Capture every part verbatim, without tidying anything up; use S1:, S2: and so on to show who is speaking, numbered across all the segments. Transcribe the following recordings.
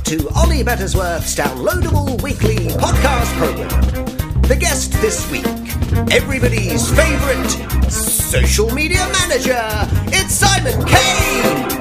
S1: to Ollie Bettersworth's downloadable weekly podcast program. The guest this week, everybody's favourite social media manager, it's Simon Kane!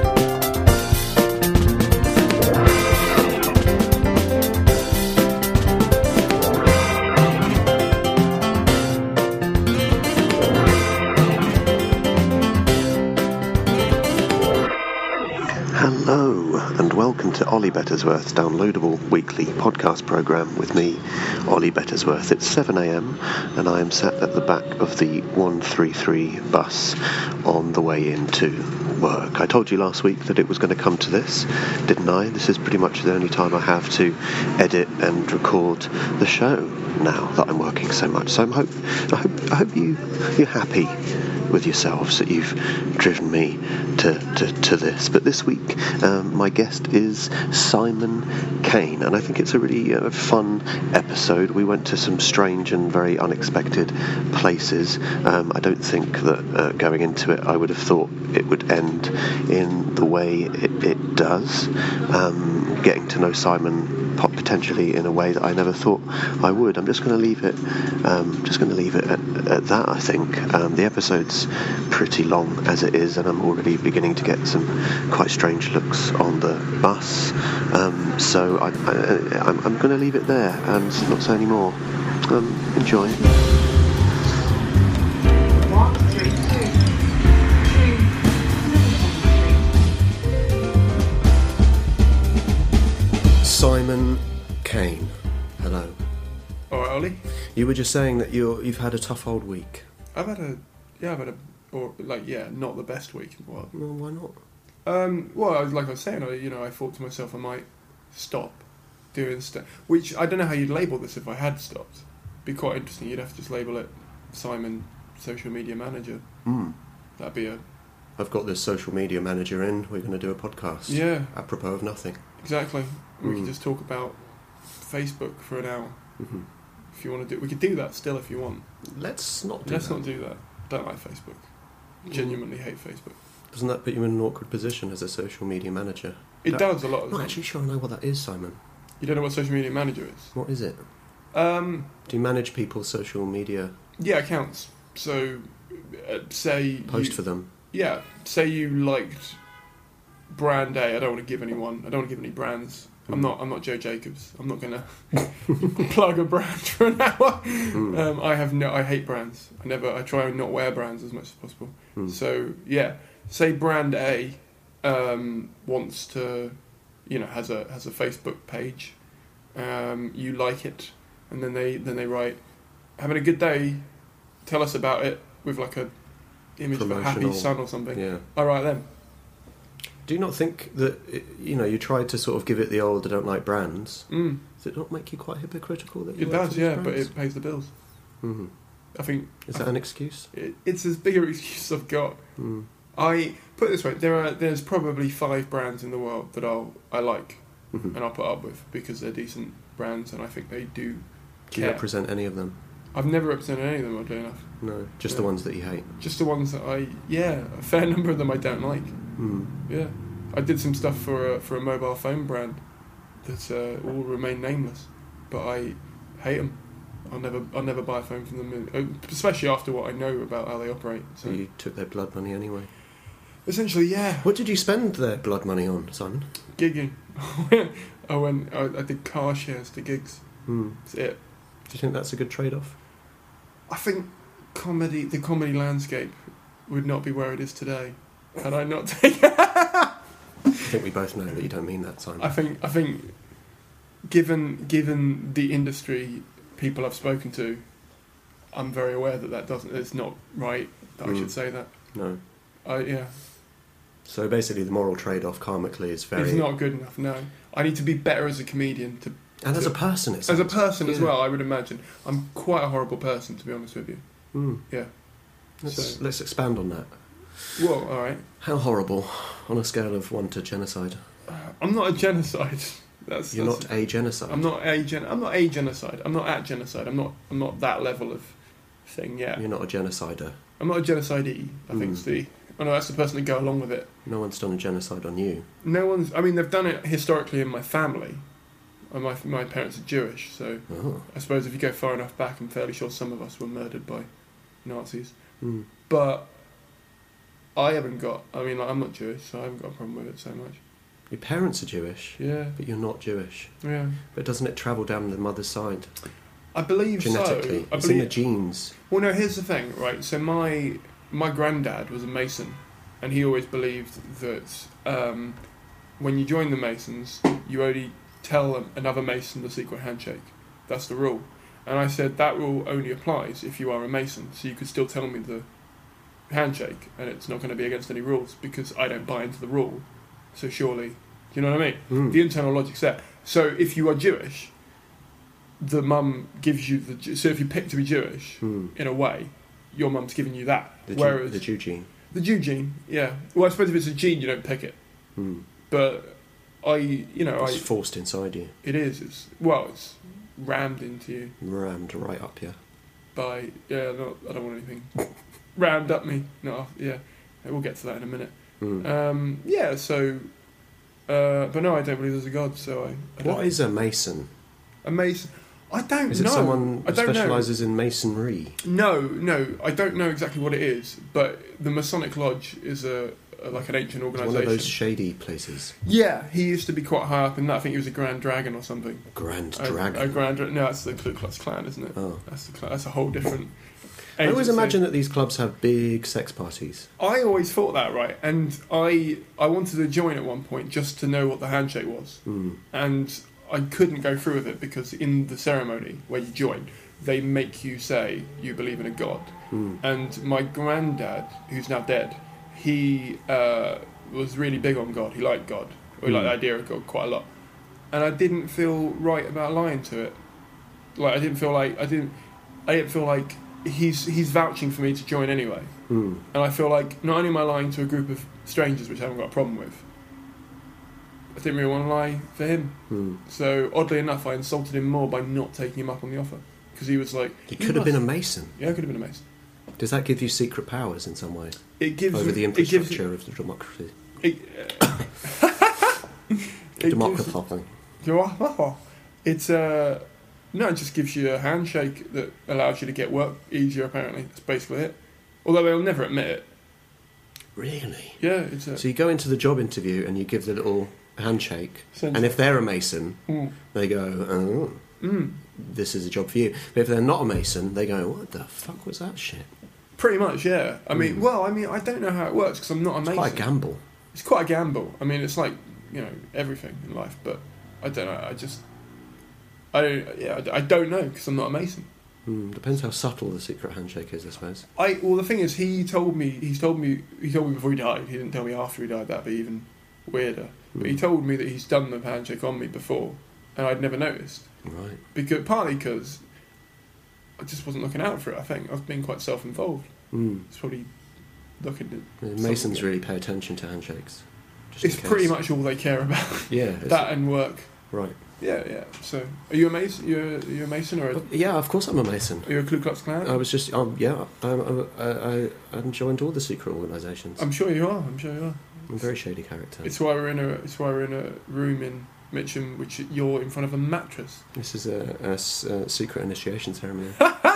S2: Welcome to Ollie Bettersworth's downloadable weekly podcast programme with me, Ollie Bettersworth. It's seven a.m. and I am sat at the back of the one three three bus on the way into work. I told you last week that it was going to come to this, didn't I? This is pretty much the only time I have to edit and record the show now that I'm working so much. So I'm hope, I hope, I hope you, you're happy with yourselves that you've driven me to, to, to this. But this week um, my guest is Simon Kane, and I think it's a really uh, fun episode. We went to some strange and very unexpected places. um, I don't think that uh, going into it I would have thought it would end in the way it, it does. Um, getting to know Simon potentially in a way that I never thought I would. I'm just going to leave it um, just going to leave it at, at that. I think um, the episode's pretty long as it is, and I'm already beginning to get some quite strange looks on the bus, um, so I, I, I'm, I'm going to leave it there and not say any more. Um, enjoy. Simon Kane, hello.
S3: All right, Ollie.
S2: You were just saying that you're you've had a tough old week.
S3: I've had a yeah, I've had a or like yeah, not the best week in the world.
S2: Well, why not?
S3: Um, well, I was, like I was saying, I, you know, I thought to myself I might stop doing stuff. Which I don't know how you'd label this if I had stopped. It'd be quite interesting. You'd have to just label it Simon Social Media Manager.
S2: Hmm.
S3: That'd be a.
S2: I've got this social media manager in. We're going to do a podcast.
S3: Yeah.
S2: Apropos of nothing.
S3: Exactly. We
S2: Mm.
S3: could just talk about Facebook for an hour.
S2: Mm-hmm.
S3: If you want to do, we could do that still if you want.
S2: Let's not do
S3: Let's
S2: that.
S3: not do that. Don't like Facebook. Genuinely hate Facebook.
S2: Doesn't that put you in an awkward position as a social media manager?
S3: It
S2: that,
S3: does a lot.
S2: I'm not actually sure I know what that is, Simon.
S3: You don't know what social media manager is?
S2: What is it?
S3: Um,
S2: Do you manage people's social media?
S3: yeah, accounts. So, uh, say
S2: Post
S3: you,
S2: for them?
S3: Yeah, say you liked brand A. I don't want to give anyone. I don't want to give any brands.
S2: Mm.
S3: I'm not. I'm not Joe Jacobs. I'm not gonna plug a brand for an hour.
S2: Mm.
S3: Um, I have no. I hate brands. I never. I try and not wear brands as much as possible.
S2: Mm.
S3: So yeah, say brand A um, wants to, you know, has a has a Facebook page. Um, you like it, and then they then they write, having a good day. Tell us about it with like a image of a happy
S2: Promotional,
S3: sun or something.
S2: Yeah.
S3: I write them.
S2: Do you not think that, you know, you tried to sort of give it the old I don't like brands?
S3: Mm.
S2: Does it not make you quite hypocritical that you
S3: It
S2: work for
S3: does,
S2: these
S3: yeah, but
S2: brands?
S3: it pays the bills.
S2: Mm-hmm.
S3: I think.
S2: Is
S3: I
S2: that an excuse?
S3: It, it's as big an excuse I've got.
S2: Mm.
S3: I put it this way: there are there's probably five brands in the world that I'll I like
S2: Mm-hmm.
S3: and I'll put up with because they're decent brands and I think they do
S2: Do you
S3: care.
S2: represent any of them?
S3: I've never represented any of them, oddly enough.
S2: No, just
S3: Yeah.
S2: the ones that you hate.
S3: Just the ones that I yeah, a fair number of them I don't like.
S2: Mm.
S3: Yeah, I did some stuff for a, for a mobile phone brand that uh, all remain nameless, but I hate them. I'll never I'll never buy a phone from them, especially after what I know about how they operate. So
S2: So you took their blood money anyway.
S3: essentially, yeah.
S2: What did you spend their blood money on, Simon?
S3: Gigging. I went. I, I did car shares to gigs.
S2: Mm.
S3: That's it.
S2: Do you think that's a good trade-off?
S3: I think comedy, the comedy landscape, would not be where it is today had I not taken.
S2: I think we both know that you don't mean that, Simon.
S3: I think. I think, given given the industry people I've spoken to, I'm very aware that that doesn't. It's not right that
S2: Mm.
S3: I should say that.
S2: No.
S3: I yeah.
S2: So basically the moral trade-off karmically is very...
S3: It's not good enough. No, I need to be better as a comedian to.
S2: And as
S3: to-
S2: a person, it's
S3: As a person as
S2: yeah.
S3: well, I would imagine. I'm quite a horrible person, to be honest with you.
S2: Mm.
S3: Yeah.
S2: Let's,
S3: So-
S2: let's expand on that.
S3: Well, all right.
S2: How horrible, on a scale of one to genocide?
S3: Uh, I'm not a genocide. That's
S2: You're
S3: that's,
S2: not a genocide.
S3: I'm not a gen. I'm not a genocide. I'm not at genocide. I'm not. I'm not that level of thing yet.
S2: You're not a genocider.
S3: I'm not a genocide-y, I
S2: Mm.
S3: think's the Oh no, that's the person to go along with it.
S2: No one's done a genocide on you.
S3: No one's. I mean, they've done it historically in my family. And my my parents are Jewish, so
S2: Oh.
S3: I suppose if you go far enough back, I'm fairly sure some of us were murdered by Nazis.
S2: Mm.
S3: But I haven't got. I mean, like, I'm not Jewish, so I haven't got a problem with it so much.
S2: Your parents are Jewish,
S3: Yeah,
S2: but you're not Jewish.
S3: yeah.
S2: But doesn't it travel down the mother's side
S3: I believe
S2: genetically?
S3: so. I
S2: It's in the
S3: believe.
S2: genes.
S3: Well, no. Here's the thing, right? So my my granddad was a Mason, and he always believed that um, when you join the Masons, you only tell another Mason the secret handshake. That's the rule. And I said that rule only applies if you are a Mason, so you could still tell me the handshake, and it's not going to be against any rules because I don't buy into the rule. So surely, do you know what I mean?
S2: Mm.
S3: The internal logic's there. So if you are Jewish, the mum gives you the. So if you pick to be Jewish,
S2: Mm.
S3: in a way, your mum's giving you that.
S2: The, Jew,
S3: Whereas
S2: the Jew gene.
S3: the Jew gene, yeah. Well, I suppose if it's a gene, you don't pick it.
S2: Mm.
S3: But I, you know,
S2: It's
S3: I.
S2: forced inside you,
S3: It is. It's well, it's rammed into you
S2: rammed right up you.
S3: by. Yeah, not, I don't want anything rammed up me. No, yeah. We'll get to that in a minute.
S2: Mm.
S3: Um, yeah. So, uh, but no, I don't believe there's a God. So I. I
S2: What
S3: don't-
S2: is a Mason?
S3: a Mason? I don't
S2: Is it
S3: know.
S2: someone
S3: I
S2: who
S3: don't know.
S2: specialises in masonry?
S3: No, no, I don't know exactly what it is, but the Masonic Lodge is a, a like an ancient
S2: It's
S3: organisation.
S2: one of those shady places.
S3: Yeah, he used to be quite high up in that. I think he was a Grand Dragon or something.
S2: Grand
S3: A-
S2: Dragon.
S3: A, Grand Dra- No, that's the Ku Klux Klan, isn't it?
S2: Oh.
S3: That's the Klan. That's a whole different.
S2: I always
S3: agency.
S2: imagine that these clubs have big sex parties.
S3: I always thought that, right? And I I wanted to join at one point just to know what the handshake was,
S2: Mm.
S3: and I couldn't go through with it because in the ceremony where you join, they make you say you believe in a God.
S2: Mm.
S3: And my granddad, who's now dead, he uh, was really big on God. He liked God. Or he liked the idea of God quite a lot. And I didn't feel right about lying to it. Like I didn't feel like I didn't. I didn't feel like he's he's vouching for me to join anyway.
S2: Mm.
S3: And I feel like not only am I lying to a group of strangers, which I haven't got a problem with, I didn't really want to lie for him.
S2: Mm.
S3: So oddly enough, I insulted him more by not taking him up on the offer because he was like,
S2: You
S3: "You
S2: could have been a
S3: must-"
S2: Mason.
S3: Yeah, I could have been a Mason.
S2: Does that give you secret powers in some way
S3: It gives
S2: over the
S3: it gives
S2: infrastructure of the democracy?
S3: It, uh, it
S2: Democracy.
S3: gives, it's uh, no, it just gives you a handshake that allows you to get work easier. Apparently, that's basically it. Although they'll never admit it.
S2: Really?
S3: Yeah, it's a.
S2: So you go into the job interview and you give the little handshake,
S3: Sense-
S2: and if they're a Mason,
S3: Mm.
S2: they go, "Oh,
S3: Mm,
S2: this is a job for you." But if they're not a Mason, they go, "What the fuck was that shit?"
S3: pretty much, yeah. I mean,
S2: Mm.
S3: well, I mean, I don't know how it works because I'm not a
S2: It's
S3: Mason.
S2: quite a gamble.
S3: It's quite a gamble. I mean, it's like, you know, everything in life, but I don't know. I just, I don't, yeah, I, I don't know because I'm not a Mason.
S2: Mm, depends how subtle the secret handshake is, I suppose.
S3: I well, the thing is, he told me, he's told me, he told me before he died. He didn't tell me after he died. That'd be even weirder. But he
S2: Mm.
S3: told me that he's done the handshake on me before, and I'd never noticed.
S2: Right.
S3: Because partly because I just wasn't looking out for it. I think I've been quite self-involved.
S2: Mm.
S3: It's probably looking at
S2: The Masons
S3: something.
S2: really pay attention to handshakes. just in
S3: It's
S2: case.
S3: pretty much all they care about.
S2: Yeah. it's-
S3: That and work.
S2: Right.
S3: Yeah, yeah. So, are you a Mason? You're, are you a Mason or a,
S2: But, yeah, of course I'm a Mason.
S3: are you a Ku Klux Klan?
S2: I was just, um, yeah, I, I, I, I joined all the secret organisations.
S3: I'm sure you are. I'm sure you are.
S2: I'm a very shady character.
S3: It's why we're in a. It's why we're in a room in Mitcham, which you're in front of a mattress.
S2: This is a, a s- a secret initiation ceremony.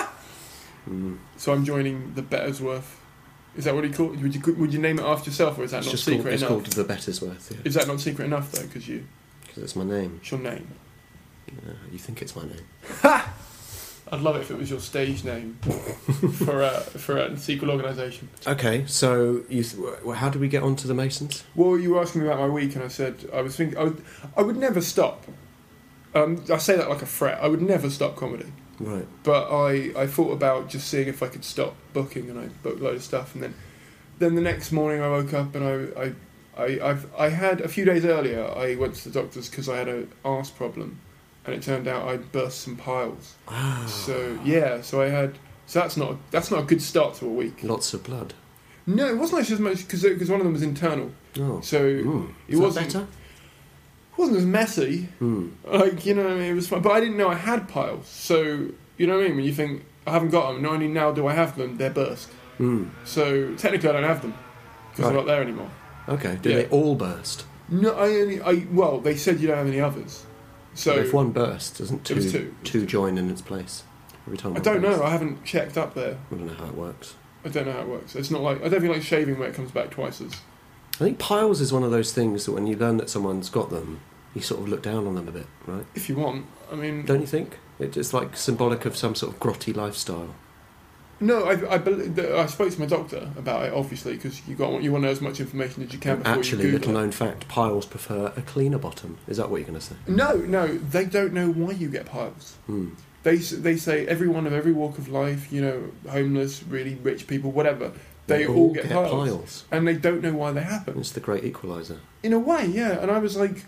S2: mm.
S3: So I'm joining the Bettersworth. Is that what you call it? Would you would you name it after yourself, or is that
S2: It's
S3: not
S2: just
S3: secret
S2: called, it's
S3: enough?
S2: called the Bettersworth, yeah.
S3: Is that not secret enough though? Because you,
S2: Because it's my name.
S3: it's your name.
S2: Yeah, you think it's my name.
S3: I'd love it if it was your stage name for a for a secret organisation.
S2: Okay, so you, th- well, how did we get on to the Masons?
S3: Well, you were asking me about my week, and I said I was thinking I would, I would never stop. Um, I say that like a threat. I would never stop comedy.
S2: Right.
S3: But I, I thought about just seeing if I could stop booking, and I booked a load of stuff, and then then the next morning I woke up and I I I I've, I had a few days earlier I went to the doctor's because I had an arse problem, and it turned out I'd burst some piles.
S2: Ah.
S3: So yeah, so I had so that's not that's not a good start to a week.
S2: Lots of blood.
S3: No, it wasn't actually as much because because one of them was internal,
S2: Oh.
S3: so
S2: Mm.
S3: it
S2: Is that
S3: wasn't
S2: better?
S3: it wasn't as messy.
S2: Mm.
S3: Like, you know what I mean, it was fun. But I didn't know I had piles. So, you know what I mean? When you think, I haven't got them, not only now do I have them, they're burst.
S2: Mm.
S3: So, technically I don't have them. because
S4: Right.
S3: they're not there anymore.
S4: Okay. Do
S3: Yeah.
S4: they all burst?
S3: No, I only. I well, they said you don't have any others. So
S4: if one bursts, doesn't
S3: It
S4: two,
S3: was two.
S4: two join in its place every time?
S3: I
S4: one
S3: don't
S4: bursts?
S3: know. I haven't checked up there.
S4: I don't know how it works.
S3: I don't know how it works. It's not like I don't think like shaving where it comes back twice as.
S4: I think piles is one of those things that when you learn that someone's got them, you sort of look down on them a bit, right?
S3: If you want, I mean.
S4: Don't you think? It's just like symbolic of some sort of grotty lifestyle.
S3: No, I I, bel- I spoke to my doctor about it, obviously, because you got you want to know as much information as you can before
S4: Actually,
S3: you
S4: little
S3: Google it.
S4: known fact, piles prefer a cleaner bottom. Is that what you're going to say?
S3: No, no, they don't know why you get piles.
S4: Hmm.
S3: They s- they say everyone of every walk of life, you know, homeless, really rich people, whatever, they, all, get, piles.
S4: piles.
S3: and they don't know why they happen.
S4: It's the great equaliser.
S3: In a way, yeah. And I was like,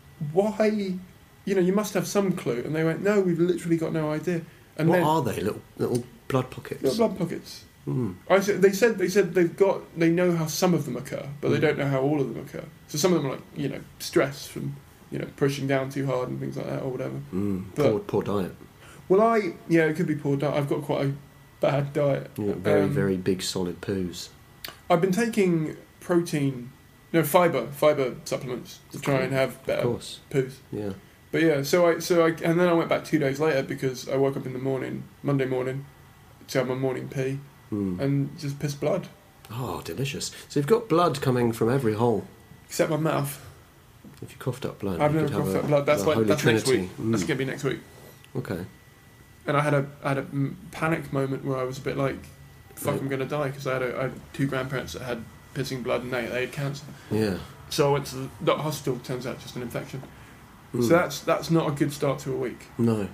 S3: why? You know, you must have some clue. And they went, no, we've literally got no idea. And
S4: What
S3: then
S4: are they? Little little blood pockets?
S3: little blood pockets.
S4: Hmm.
S3: I said they said they said they've got they know how some of them occur, but they
S4: Mm.
S3: don't know how all of them occur. So some of them are like you know stress from you know pushing down too hard and things like that or whatever.
S4: Mm.
S3: But-
S4: Poor, poor diet.
S3: Well, I yeah, it could be poor diet. I've got quite a bad diet.
S4: Yeah, very,
S3: Um,
S4: very big, solid poos.
S3: I've been taking protein, no fiber, fiber supplements to try and have
S4: Of
S3: better
S4: course.
S3: poos.
S4: Yeah.
S3: But yeah, so I so I and then I went back two days later because I woke up in the morning, Monday morning, to have my morning pee
S4: Mm.
S3: and just pissed blood,
S4: Oh, delicious. So you've got blood coming from every hole.
S3: except my mouth.
S4: If you coughed up blood,
S3: I've
S4: you
S3: never
S4: could have
S3: coughed
S4: a,
S3: up blood. That's
S4: a
S3: like
S4: holy
S3: that's
S4: trinity.
S3: next week.
S4: Mm.
S3: That's gonna be next week.
S4: Okay.
S3: And I had a I had a mm, panic moment where I was a bit like, "Fuck,
S4: Right.
S3: I'm gonna die," because I had a, I had two grandparents that had pissing blood and they they had cancer.
S4: Yeah.
S3: So I went to the, the hospital. Turns out just an infection.
S4: Mm.
S3: So that's that's not a good start to a week.
S4: No.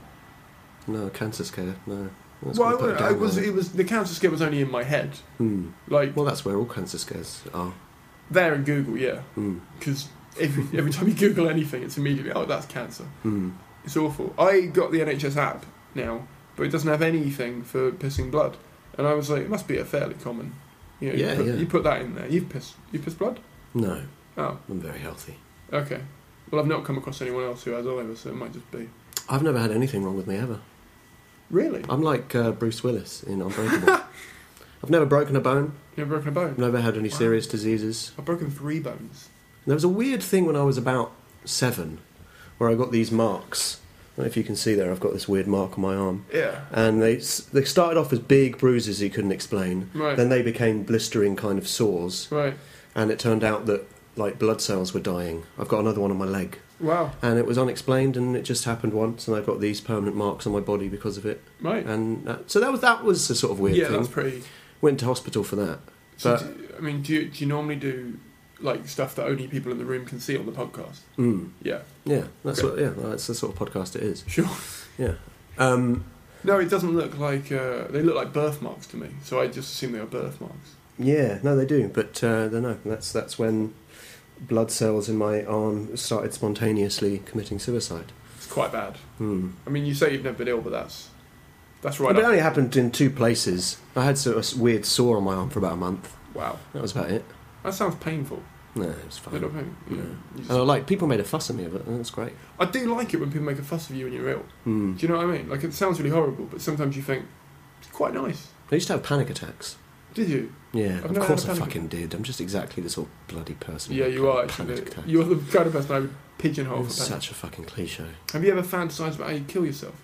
S4: No, cancer scare. No. That's
S3: well,
S4: gonna put it
S3: I, I
S4: down
S3: was
S4: there.
S3: it was the cancer scare was only in my head.
S4: Hmm.
S3: Like
S4: Well, that's where all cancer scares are.
S3: there in Google, yeah.
S4: Hmm.
S3: Because every every time you Google anything, it's immediately oh that's cancer.
S4: Hmm.
S3: It's awful. I got the N H S app now, but it doesn't have anything for pissing blood, and I was like, it must be a fairly common. You know,
S4: Yeah,
S3: you put,
S4: yeah.
S3: You put that in there. You've pissed. You pissed blood.
S4: No,
S3: Oh,
S4: I'm very healthy.
S3: okay. Well, I've not come across anyone else who has either, so it might just be.
S4: I've never had anything wrong with me ever.
S3: Really?
S4: I'm like uh, Bruce Willis in Unbreakable. I've never broken a bone.
S3: You've broken a bone?
S4: I've never had any
S3: Wow.
S4: serious diseases.
S3: I've broken three bones.
S4: There was a weird thing when I was about seven, where I got these marks. I don't know if you can see there. I've got this weird mark on my arm,
S3: Yeah.
S4: and they s- they started off as big bruises you couldn't explain.
S3: Right.
S4: Then they became blistering kind of sores,
S3: Right.
S4: and it turned out that like blood cells were dying. I've got another one on my leg,
S3: Wow.
S4: and it was unexplained, and it just happened once, and I've got these permanent marks on my body because of it.
S3: Right.
S4: And uh, so that was that was a sort of weird
S3: yeah,
S4: thing.
S3: that's pretty.
S4: Went to hospital for that.
S3: So,
S4: But-
S3: do, I mean, do you, do you normally do like stuff that only people in the room can see on the podcast?
S4: Mm.
S3: Yeah.
S4: Yeah, that's
S3: Okay.
S4: what. Yeah, that's the sort of podcast it is.
S3: Sure.
S4: Yeah. Um,
S3: No, it doesn't look like uh, they look like birthmarks to me. So I just assume they are birthmarks.
S4: yeah, no, they do, but uh, they no. That's that's when blood cells in my arm started spontaneously committing suicide.
S3: It's quite bad.
S4: Hmm.
S3: I mean, you say you've never been ill, but that's that's right.
S4: But it
S3: up-
S4: only happened in two places. I had sort of weird sore on my arm for about a month.
S3: Wow,
S4: That was about it.
S3: that sounds painful.
S4: No, it was fine.
S3: Little pain. You know,
S4: Yeah.
S3: you just-
S4: And I like people made a fuss of me of it, and that's great.
S3: I do like it when people make a fuss of you when you're ill.
S4: Hmm.
S3: Do you know what I mean? Like it sounds really horrible, but sometimes you think it's quite nice.
S4: I used to have panic attacks.
S3: Did you?
S4: Yeah,
S3: I've
S4: of
S3: never
S4: course
S3: had
S4: I
S3: a panic-
S4: fucking did. I'm just exactly the sort of bloody person.
S3: Yeah,
S4: who
S3: you
S4: had
S3: are.
S4: panic
S3: Actually,
S4: attacks.
S3: you're the kind of person I would pigeonhole
S4: It's
S3: for panic.
S4: such a fucking cliche.
S3: Have you ever fantasized about how you kill yourself?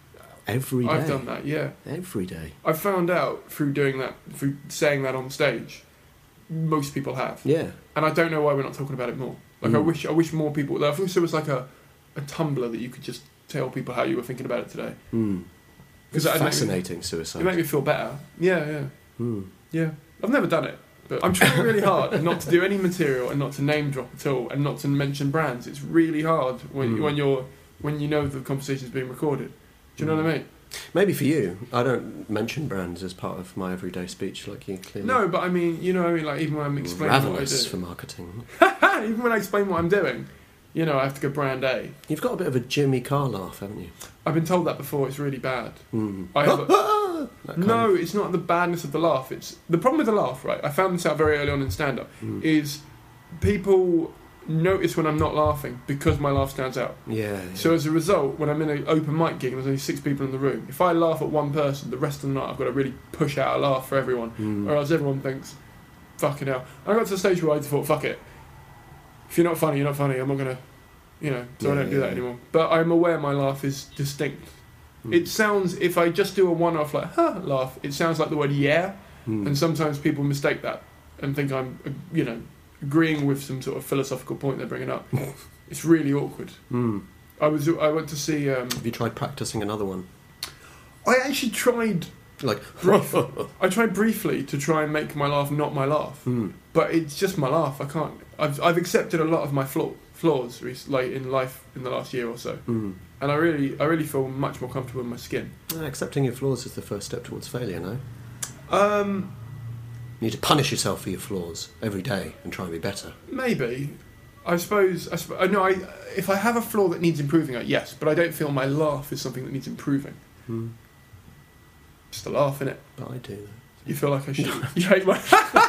S4: Every day.
S3: I've done that. Yeah.
S4: Every day.
S3: I found out through doing that, through saying that on stage. Most people have,
S4: Yeah.
S3: and I don't know why we're not talking about it more. Like I
S4: Mm.
S3: wish, I wish more people. I wish there was like a, a Tumblr that you could just tell people how you were thinking about it today.
S4: Mm. It's
S3: Because
S4: fascinating
S3: It
S4: suicide.
S3: made me feel better. Yeah, yeah,
S4: Mm.
S3: yeah. I've never done it, but I'm trying really hard not to do any material and not to name drop at all and not to mention brands. It's really hard when
S4: Mm.
S3: when you're when you know the conversation's being recorded. Do you know
S4: Mm.
S3: what I mean?
S4: Maybe for you, I don't mention brands as part of my everyday speech like you clearly.
S3: No, but I mean, you know, what I mean, like even when I'm explaining what I
S4: Ravenous
S3: do,
S4: for marketing.
S3: even when I explain what I'm doing, you know, I have to go brand A.
S4: You've got a bit of a Jimmy Carr laugh, haven't you?
S3: I've been told that before. It's really bad.
S4: Mm.
S3: I have a,
S4: That kind
S3: no,
S4: of-
S3: it's not the badness of the laugh. It's the problem with the laugh, right? I found this out very early on in stand-up.
S4: Mm.
S3: Is people notice when I'm not laughing because my laugh stands out.
S4: Yeah. yeah.
S3: So as a result, when I'm in an open mic gig and there's only six people in the room, if I laugh at one person, the rest of the night I've got to really push out a laugh for everyone,
S4: Mm.
S3: or else everyone thinks, fucking hell. I got to the stage where I just thought, fuck it. If you're not funny, you're not funny. I'm not gonna, you know. So
S2: Yeah,
S3: I don't do
S2: yeah,
S3: that
S2: yeah.
S3: anymore. But I'm aware my laugh is distinct.
S2: Mm.
S3: It sounds, if I just do a one-off like ha laugh, it sounds like the word yeah,
S2: Mm.
S3: and sometimes people mistake that and think I'm, uh, you know, agreeing with some sort of philosophical point they're bringing up. It's really awkward.
S2: Mm.
S3: I was, I went to see. Um,
S2: Have you tried practicing another one?
S3: I actually tried.
S2: Like,
S3: Brief. I tried briefly to try and make my laugh not my laugh,
S2: mm.
S3: but it's just my laugh. I can't. I've I've accepted a lot of my flaw, flaws, rec- like in life in the last year or so,
S2: Mm.
S3: and I really, I really feel much more comfortable in my skin.
S2: Uh, accepting your flaws is the first step towards failure, no?
S3: Um,
S2: You need to punish yourself for your flaws every day and try and be better.
S3: maybe. I suppose. I suppose. I know. I if I have a flaw that needs improving at, yes, but I don't feel my laugh is something that needs improving.
S2: Mm.
S3: Just a laugh, innit?
S2: But I do.
S3: You feel like I should. You hate my.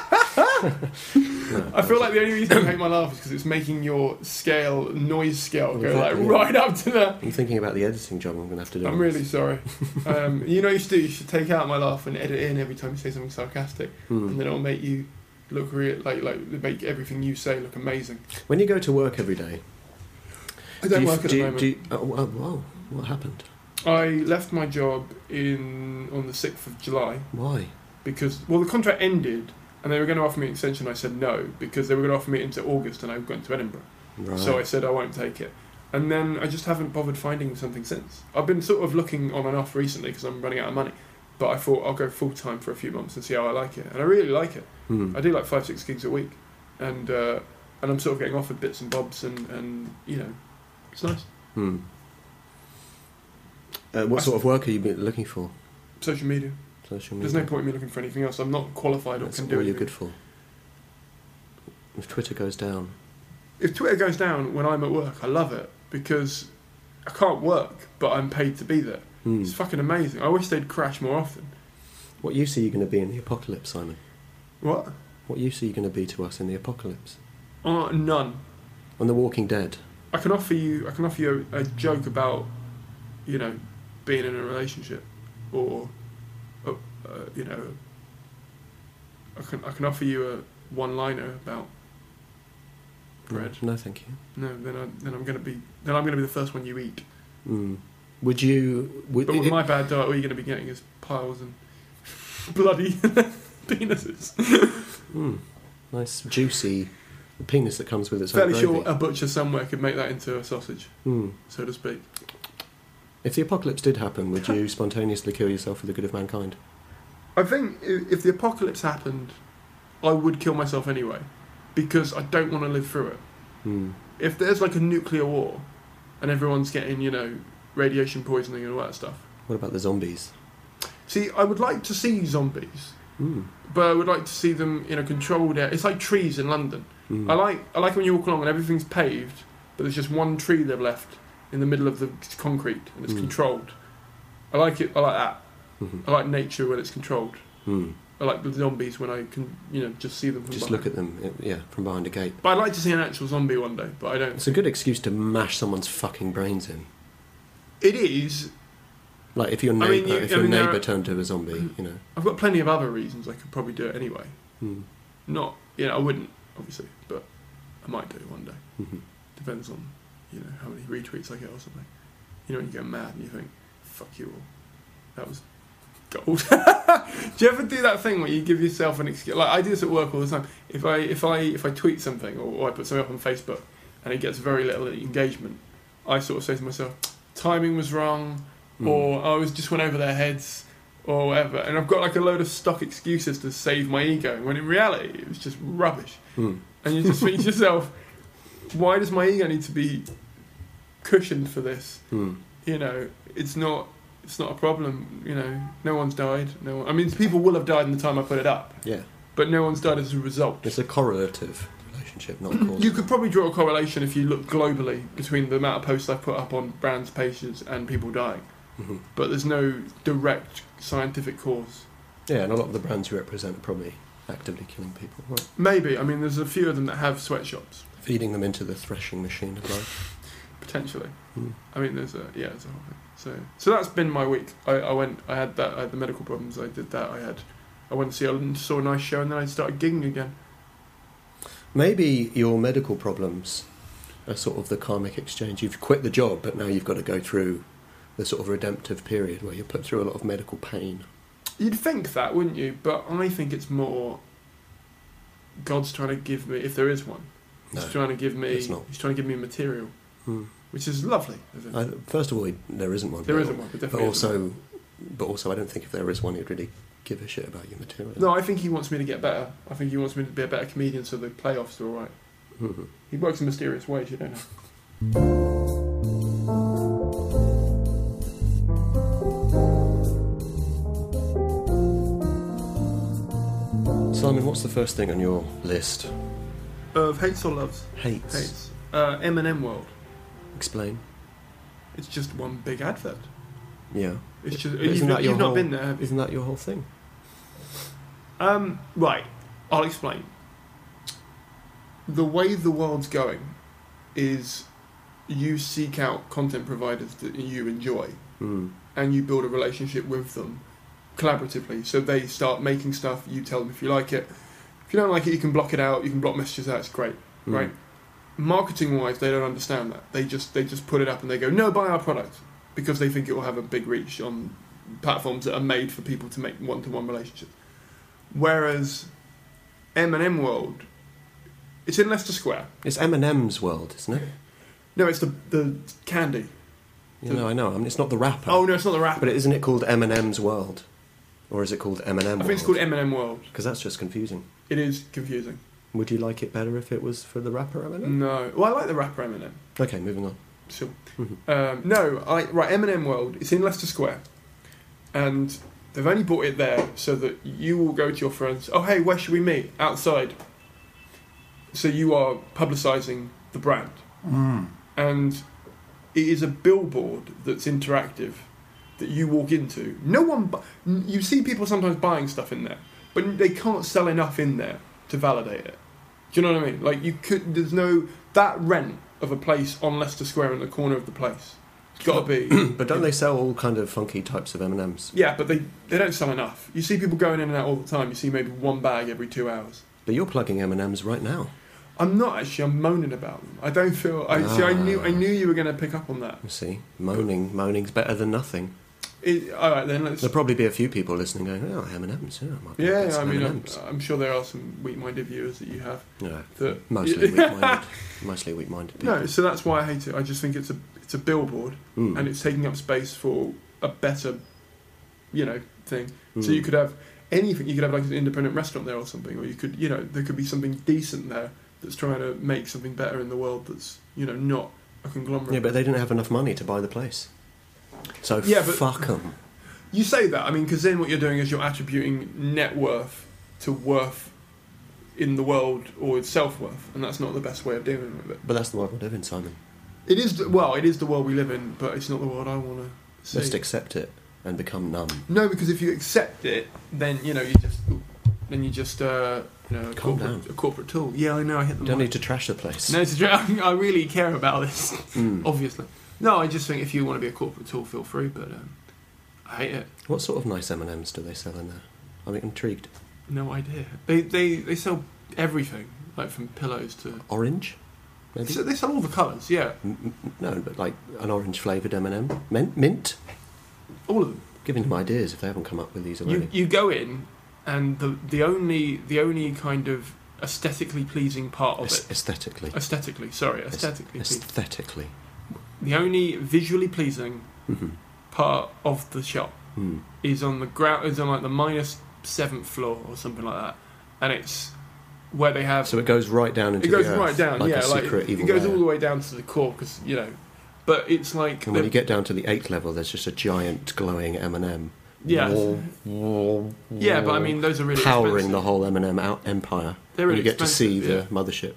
S2: No,
S3: I feel like the only reason I hate my laugh is because it's making your scale, noise scale, go like
S2: Exactly.
S3: right up to the.
S2: I'm thinking about the editing job I'm going to have to do.
S3: I'm
S2: on
S3: really
S2: this.
S3: sorry. Um, you know what you should do? You should take out my laugh and edit in every time you say something sarcastic,
S2: Mm.
S3: and then it'll make you look real, like like make everything you say look amazing.
S2: When you go to work every day,
S3: I don't
S2: do you,
S3: work at
S2: do
S3: the
S2: you,
S3: moment.
S2: do you, oh, oh, wow, what happened?
S3: I left my job in on the sixth of July
S2: Why?
S3: because well the contract ended and they were going to offer me an extension. I said no because they were going to offer me into August and I went to Edinburgh.
S2: Right.
S3: So I said I won't take it. And then I just haven't bothered finding something since. I've been sort of looking on and off recently because I'm running out of money. But I thought I'll go full time for a few months and see how I like it. And I really like it.
S2: Hmm.
S3: I do like five, six gigs a week. And uh, and I'm sort of getting offered bits and bobs and, and you know, it's nice.
S2: Hmm. Uh, what
S3: I
S2: sort of work are you been looking for?
S3: Social media.
S2: Social
S3: There's
S2: media.
S3: no point in me looking for anything else. I'm not qualified or
S2: That's
S3: can
S2: all
S3: do
S2: you're
S3: anything.
S2: good for. If Twitter goes down,
S3: If Twitter goes down when I'm at work, I love it because I can't work, but I'm paid to be there.
S2: hmm.
S3: It's fucking amazing. I wish they'd crash more often.
S2: what use are you going to be in the apocalypse, Simon?
S3: What?
S2: What use are you going to be to us in the apocalypse?
S3: Uh, none.
S2: On The Walking Dead?
S3: I can offer you. I can offer you a, a joke about, you know, being in a relationship, or, uh, uh, you know, I can I can offer you a one-liner about bread.
S2: No, thank you.
S3: No, then I then I'm gonna be then I'm gonna be the first one you eat.
S2: Hmm. Would you... Would,
S3: But with
S2: it-
S3: my bad diet, all you're gonna be getting is piles and bloody penises.
S2: Hmm. Nice, juicy penis that comes with its
S3: Fairly
S2: own
S3: sure
S2: gravy.
S3: a butcher somewhere could make that into a sausage,
S2: Hmm.
S3: so to speak.
S2: If the apocalypse did happen, would you spontaneously kill yourself for the good of mankind?
S3: I think i- if the apocalypse happened, I would kill myself anyway, because I don't want to live through it.
S2: Hmm.
S3: If there's like a nuclear war, and everyone's getting, you know, radiation poisoning and all that stuff.
S2: What about the zombies?
S3: See, I would like to see zombies,
S2: Hmm.
S3: but I would like to see them in a controlled area. It's like trees in London.
S2: Hmm.
S3: I like I like when you walk along and everything's paved, but there's just one tree they've left in the middle of the concrete and it's
S2: Mm.
S3: controlled. I like it. I like that.
S2: Mhm.
S3: I like nature when it's controlled.
S2: Hmm.
S3: I like the zombies when I can, you know, just see them from
S2: Just
S3: behind.
S2: look at them, uh, yeah, from behind a gate.
S3: But I'd like to see an actual zombie one day, but I don't.
S2: It's a good excuse to mash someone's fucking brains in.
S3: It is.
S2: Like if your
S3: I
S2: neighbour,
S3: mean, you-
S2: if
S3: I
S2: your
S3: mean, there
S2: neighbour
S3: are-
S2: turned to a zombie, you know.
S3: I've got plenty of other reasons I could probably do it anyway.
S2: Hmm.
S3: Not, you know, I wouldn't obviously, but I might do it one day.
S2: Mhm.
S3: Depends on, you know, how many retweets I get or something. You know, when you get mad and you think, "Fuck you all," that was gold. Do you ever do that thing where you give yourself an excuse? Like I do this at work all the time. If I if I if I tweet something or, or I put something up on Facebook and it gets very little engagement, I sort of say to myself, "Timing was wrong,"
S2: Mm.
S3: or "I was just went over their heads," or whatever. And I've got like a load of stock excuses to save my ego. When in reality, it was just rubbish.
S2: Hmm.
S3: And you just think to yourself, "Why does my ego need to be cushioned for this?"
S2: Hmm.
S3: You know, it's not. It's not a problem, you know. No one's died. No, one, I mean, people will have died in the time I put it up,
S2: Yeah.
S3: but no one's died as a result.
S2: It's a correlative relationship, not a causal.
S3: You could probably draw a correlation if you look globally between the amount of posts I put up on brands' pages and people dying,
S2: Mhm.
S3: but there's no direct scientific cause.
S2: Yeah, and a lot of the brands you represent are probably actively killing people, right?
S3: Maybe. I mean, there's a few of them that have sweatshops,
S2: Feeding them into the threshing machine of life.
S3: potentially.
S2: Hmm.
S3: I mean, there's a yeah, there's a whole thing. So, so that's been my week. I, I went. I had that. I had the medical problems. I did that. I had I went to see a, saw a nice show, and then I started gigging again.
S4: Maybe your medical problems are sort of the karmic exchange. You've quit the job, but now you've got to go through the sort of redemptive period where you're put through a lot of medical pain.
S3: You'd think that, wouldn't you? But I think it's more God's trying to give me, if there is one,
S4: No,
S3: he's trying to give me,
S4: it's not.
S3: he's trying to give me material,
S4: Hmm.
S3: which is lovely. Isn't it?
S4: I, first of all, there isn't one.
S3: There
S4: but,
S3: isn't one, but
S4: but
S3: definitely isn't
S4: also, but also, I don't think if there is one, he'd really give a shit about your material.
S3: No, I think he wants me to get better. I think he wants me to be a better comedian, so the playoffs are all right.
S4: Mhm.
S3: He works in mysterious ways, you don't know.
S4: Simon, what's the first thing on your list?
S3: Of hates or loves?
S4: Hates.
S3: Hates. Uh, M and M World.
S4: Explain.
S3: It's just one big advert.
S4: Yeah.
S3: It's just
S4: But
S3: you've,
S4: isn't that your
S3: you've not
S4: whole-
S3: been there. Have you?
S4: Isn't that your whole thing?
S3: Um, right, I'll explain. The way the world's going is you seek out content providers that you enjoy
S4: Mm.
S3: and you build a relationship with them collaboratively. So they start making stuff, you tell them if you like it. If you don't like it, you can block it out, you can block messages out, it's great,
S4: Mm.
S3: right? Marketing wise, they don't understand that. They just they just put it up and they go, no, buy our product, because they think it will have a big reach on platforms that are made for people to make one-to-one relationships. Whereas M and M World, it's in Leicester Square.
S4: It's M and M's world, isn't it?
S3: No, it's the the candy.
S4: You know, I know. I mean, it's not the rapper.
S3: Oh no, it's not the rapper.
S4: But isn't it called M and M's world, or is it called M and M?
S3: I think it's called M and M World.
S4: Because that's just confusing.
S3: It is confusing.
S4: Would you like it better if it was for the rapper M and M?
S3: No, well, I like the rapper M and M.
S4: Okay, moving on.
S3: So,
S4: Mhm.
S3: um, no, I right M and M World. It's in Leicester Square, and they've only bought it there so that you will go to your friends. Oh, hey, where should we meet? Outside. So you are publicising the brand, and it is a billboard that's interactive that you walk into. No one, bu- you see people sometimes buying stuff in there, but they can't sell enough in there to validate it. Do you know what I mean? Like you could, there's no that rent of a place on Leicester Square in the corner of the place. It's got to be.
S4: But don't they sell all kind of funky types of M and M's?
S3: Yeah, but they they don't sell enough. You see people going in and out all the time. You see maybe one bag every two hours.
S4: But you're plugging M and M's right now.
S3: I'm not actually. I'm moaning about them. I don't feel. I see. I knew. I
S4: Ah.
S3: knew you were going to pick up on that.
S4: You see, moaning, moaning's better than nothing.
S3: It, all right, then let's.
S4: There'll probably be a few people listening going, "Oh, M and M's, yeah, I might
S3: Yeah,
S4: get
S3: I
S4: some
S3: mean, I'm,
S4: M&Ms."
S3: I'm sure there are some weak-minded viewers that you have.
S4: Yeah,
S3: That
S4: mostly weak-minded. Mostly weak-minded people.
S3: No, so that's why I hate it. I just think it's a it's a billboard
S4: Mm.
S3: and it's taking up space for a better, you know, thing. So
S4: Mm.
S3: you could have anything. You could have like an independent restaurant there or something, or you could, you know, there could be something decent there that's trying to make something better in the world. That's, you know, not a conglomerate.
S4: Yeah, but they didn't have enough money to buy the place. So
S3: Yeah, but-
S4: fuck them.
S3: You say that, I mean, because then what you're doing is you're attributing net worth to worth in the world or self-worth, and that's not the best way of dealing with it.
S4: But that's the world we live in, Simon.
S3: It is, the- well, it is the world we live in, but it's not the world I want to see.
S4: Just accept it and become numb.
S3: No, because if you accept it, then, you know, you just, then you just, uh, you know, a
S4: Calm
S3: corporate,
S4: down.
S3: a corporate tool. Yeah, I know, I hit the
S4: You don't
S3: mic.
S4: need to trash the place.
S3: No, it's a joke. I really care about this,
S4: Mm.
S3: obviously. No, I just think if you want to be a corporate tool, feel free, but um, I hate it.
S4: What sort of nice M and M's do they sell in there? I'm intrigued.
S3: No idea. They they, they sell everything, like from pillows to...
S4: Orange? Maybe?
S3: So they sell all the colours, yeah.
S4: M- m- no, but like an orange flavoured M and M. Mint? Mint?
S3: All of them.
S4: Giving them ideas if they haven't come up with these already.
S3: You you go in, and the the only the only kind of aesthetically pleasing part of
S4: Aes-
S3: it...
S4: aesthetically.
S3: Aesthetically, sorry,
S4: Aes-
S3: aesthetically pleasing.
S4: Aesthetically.
S3: The only visually pleasing
S4: Mhm.
S3: part of the shop
S4: Mm.
S3: is on the ground, is on like the minus seventh floor or something like that, and it's where they have.
S4: So it goes right down into
S3: it goes
S4: the earth,
S3: right down,
S4: like
S3: yeah,
S4: a
S3: like
S4: secret
S3: it
S4: evil
S3: goes
S4: lair.
S3: all the way down to the core because you know, but it's like
S4: And when
S3: the-
S4: you get down to the eighth level, there's just a giant glowing M and M.
S3: Yeah. yeah, but I mean those are really
S4: powering
S3: expensive.
S4: the whole M and M out empire.
S3: They're
S4: And
S3: really
S4: you get to see
S3: expensive,
S4: the mothership.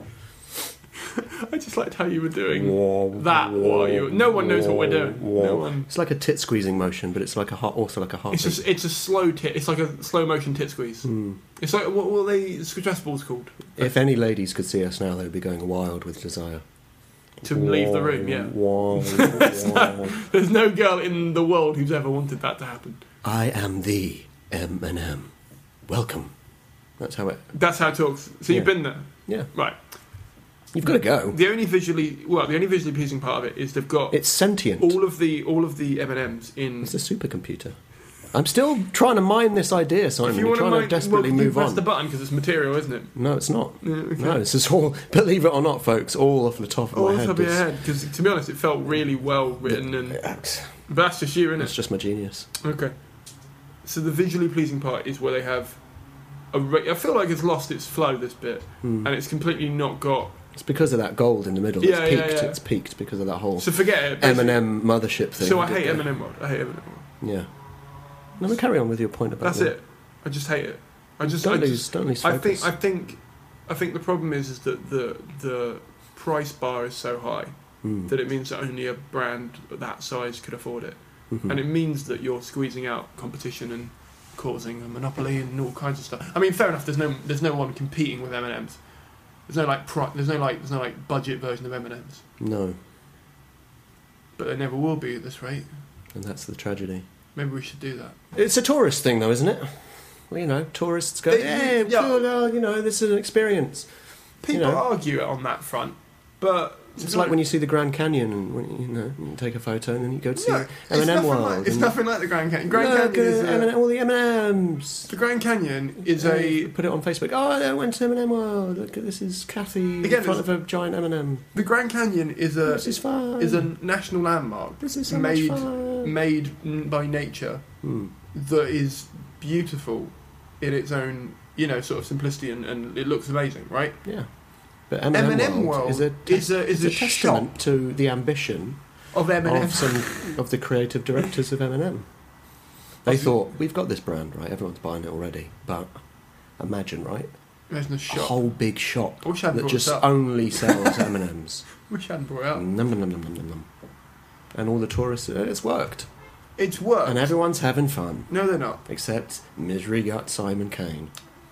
S3: I just liked how you were doing that. While you, no one knows what we're doing. No one.
S4: It's like a tit squeezing motion, but it's like a heart, also like a heart.
S3: It's just it's a slow tit. It's like a slow motion tit squeeze.
S4: Hmm.
S3: It's like what were they stress balls called?
S4: If any ladies could see us now, they'd be going wild with desire.
S3: To leave the room, yeah.
S4: Wow, wow.
S3: There's no girl in the world who's ever wanted that to happen.
S4: I am the M and M. welcome. That's how it...
S3: That's how it talks. So you've
S4: Yeah.
S3: been there?
S4: Yeah.
S3: Right.
S4: You've got to go.
S3: The only visually... Well, the only visually pleasing part of it is they've got...
S4: It's sentient.
S3: all of the all of the M and M's in...
S4: It's a supercomputer. I'm still trying to mine this idea, Simon.
S3: If you
S4: I'm
S3: want
S4: trying
S3: to,
S4: to
S3: mind,
S4: desperately
S3: well, you
S4: move
S3: press
S4: on.
S3: the button because it's material, isn't it?
S4: No, it's not.
S3: Yeah, okay.
S4: No, this is all, believe it or not, folks, all off the top of
S3: Oh,
S4: my
S3: off
S4: head.
S3: the top of your
S4: This-
S3: head. Because, to be honest, it felt really well written, and
S4: It's
S3: but that's just you, isn't it?
S4: just my genius.
S3: Okay. So the visually pleasing part is where they have a... Ra- I feel like it's lost its flow, this bit,
S4: Hmm.
S3: and it's completely not got...
S4: It's because of that gold in the middle.
S3: Yeah,
S4: it's
S3: yeah,
S4: peaked.
S3: yeah.
S4: It's peaked because of that whole
S3: So forget it.
S4: M
S3: basically.
S4: and M mothership thing.
S3: So I
S4: Did
S3: hate
S4: they?
S3: M and M World. I hate M and M World.
S4: Yeah. No, but carry on with your point about
S3: That's
S4: that.
S3: it. I just hate it. I just...
S4: Don't
S3: I
S4: lose,
S3: just,
S4: don't lose
S3: I
S4: focus.
S3: think I think I think the problem is is that the the price bar is so high
S4: Mm.
S3: that it means that only a brand that size could afford it,
S4: Mhm.
S3: and it means that you're squeezing out competition and causing a monopoly and all kinds of stuff. I mean, fair enough. There's no there's no one competing with M and M's. There's no like pri- there's no like there's no like budget version of M and M's.
S4: No,
S3: But there never will be at this rate.
S4: and that's the tragedy.
S3: Maybe we should do that.
S4: It's a tourist thing, though, isn't it? Well, you know, tourists go,
S3: They-
S4: hey,
S3: yeah.
S4: cool, oh, you know, this is an experience.
S3: People
S4: You know.
S3: argue it on that front, but
S4: It's like when you see the Grand Canyon and when, you know you take a photo and then you go to see
S3: No,
S4: M
S3: it's
S4: and M
S3: nothing
S4: World.
S3: like, it's
S4: and
S3: nothing like the Grand Canyon. Grand
S4: look
S3: Canyon is
S4: at
S3: a-
S4: M and M, all the M and M's.
S3: the Grand Canyon is
S4: Uh,
S3: a
S4: put it on Facebook. Oh, I went to M and M World. Look at this is Kathy
S3: Again,
S4: in front
S3: it's-
S4: of a giant M and M.
S3: the Grand Canyon is a
S4: This is fun.
S3: is a national landmark
S4: This is so
S3: made
S4: much fun.
S3: made n- by nature
S4: Hmm.
S3: that is beautiful in its own, you know, sort of simplicity, and, and it looks amazing, right?
S4: Yeah, but M and M
S3: M and M
S4: World,
S3: World
S4: is a
S3: is a is a,
S4: it's a testament
S3: shop
S4: to the ambition
S3: of M and M.
S4: of some of the creative directors of M and M. They thought, we've got this brand, right? Everyone's buying it already. But imagine, right?
S3: There's no
S4: A
S3: shop.
S4: whole big shop
S3: I wish I hadn't
S4: that
S3: brought
S4: just
S3: this up.
S4: only sells M and M's.
S3: Wish I hadn't brought it up.
S4: Num, num, num, num, num, num, num. And all the tourists, uh, it's worked.
S3: It's worked.
S4: And everyone's having fun.
S3: No, they're not.
S4: Except misery gut Simon Kane.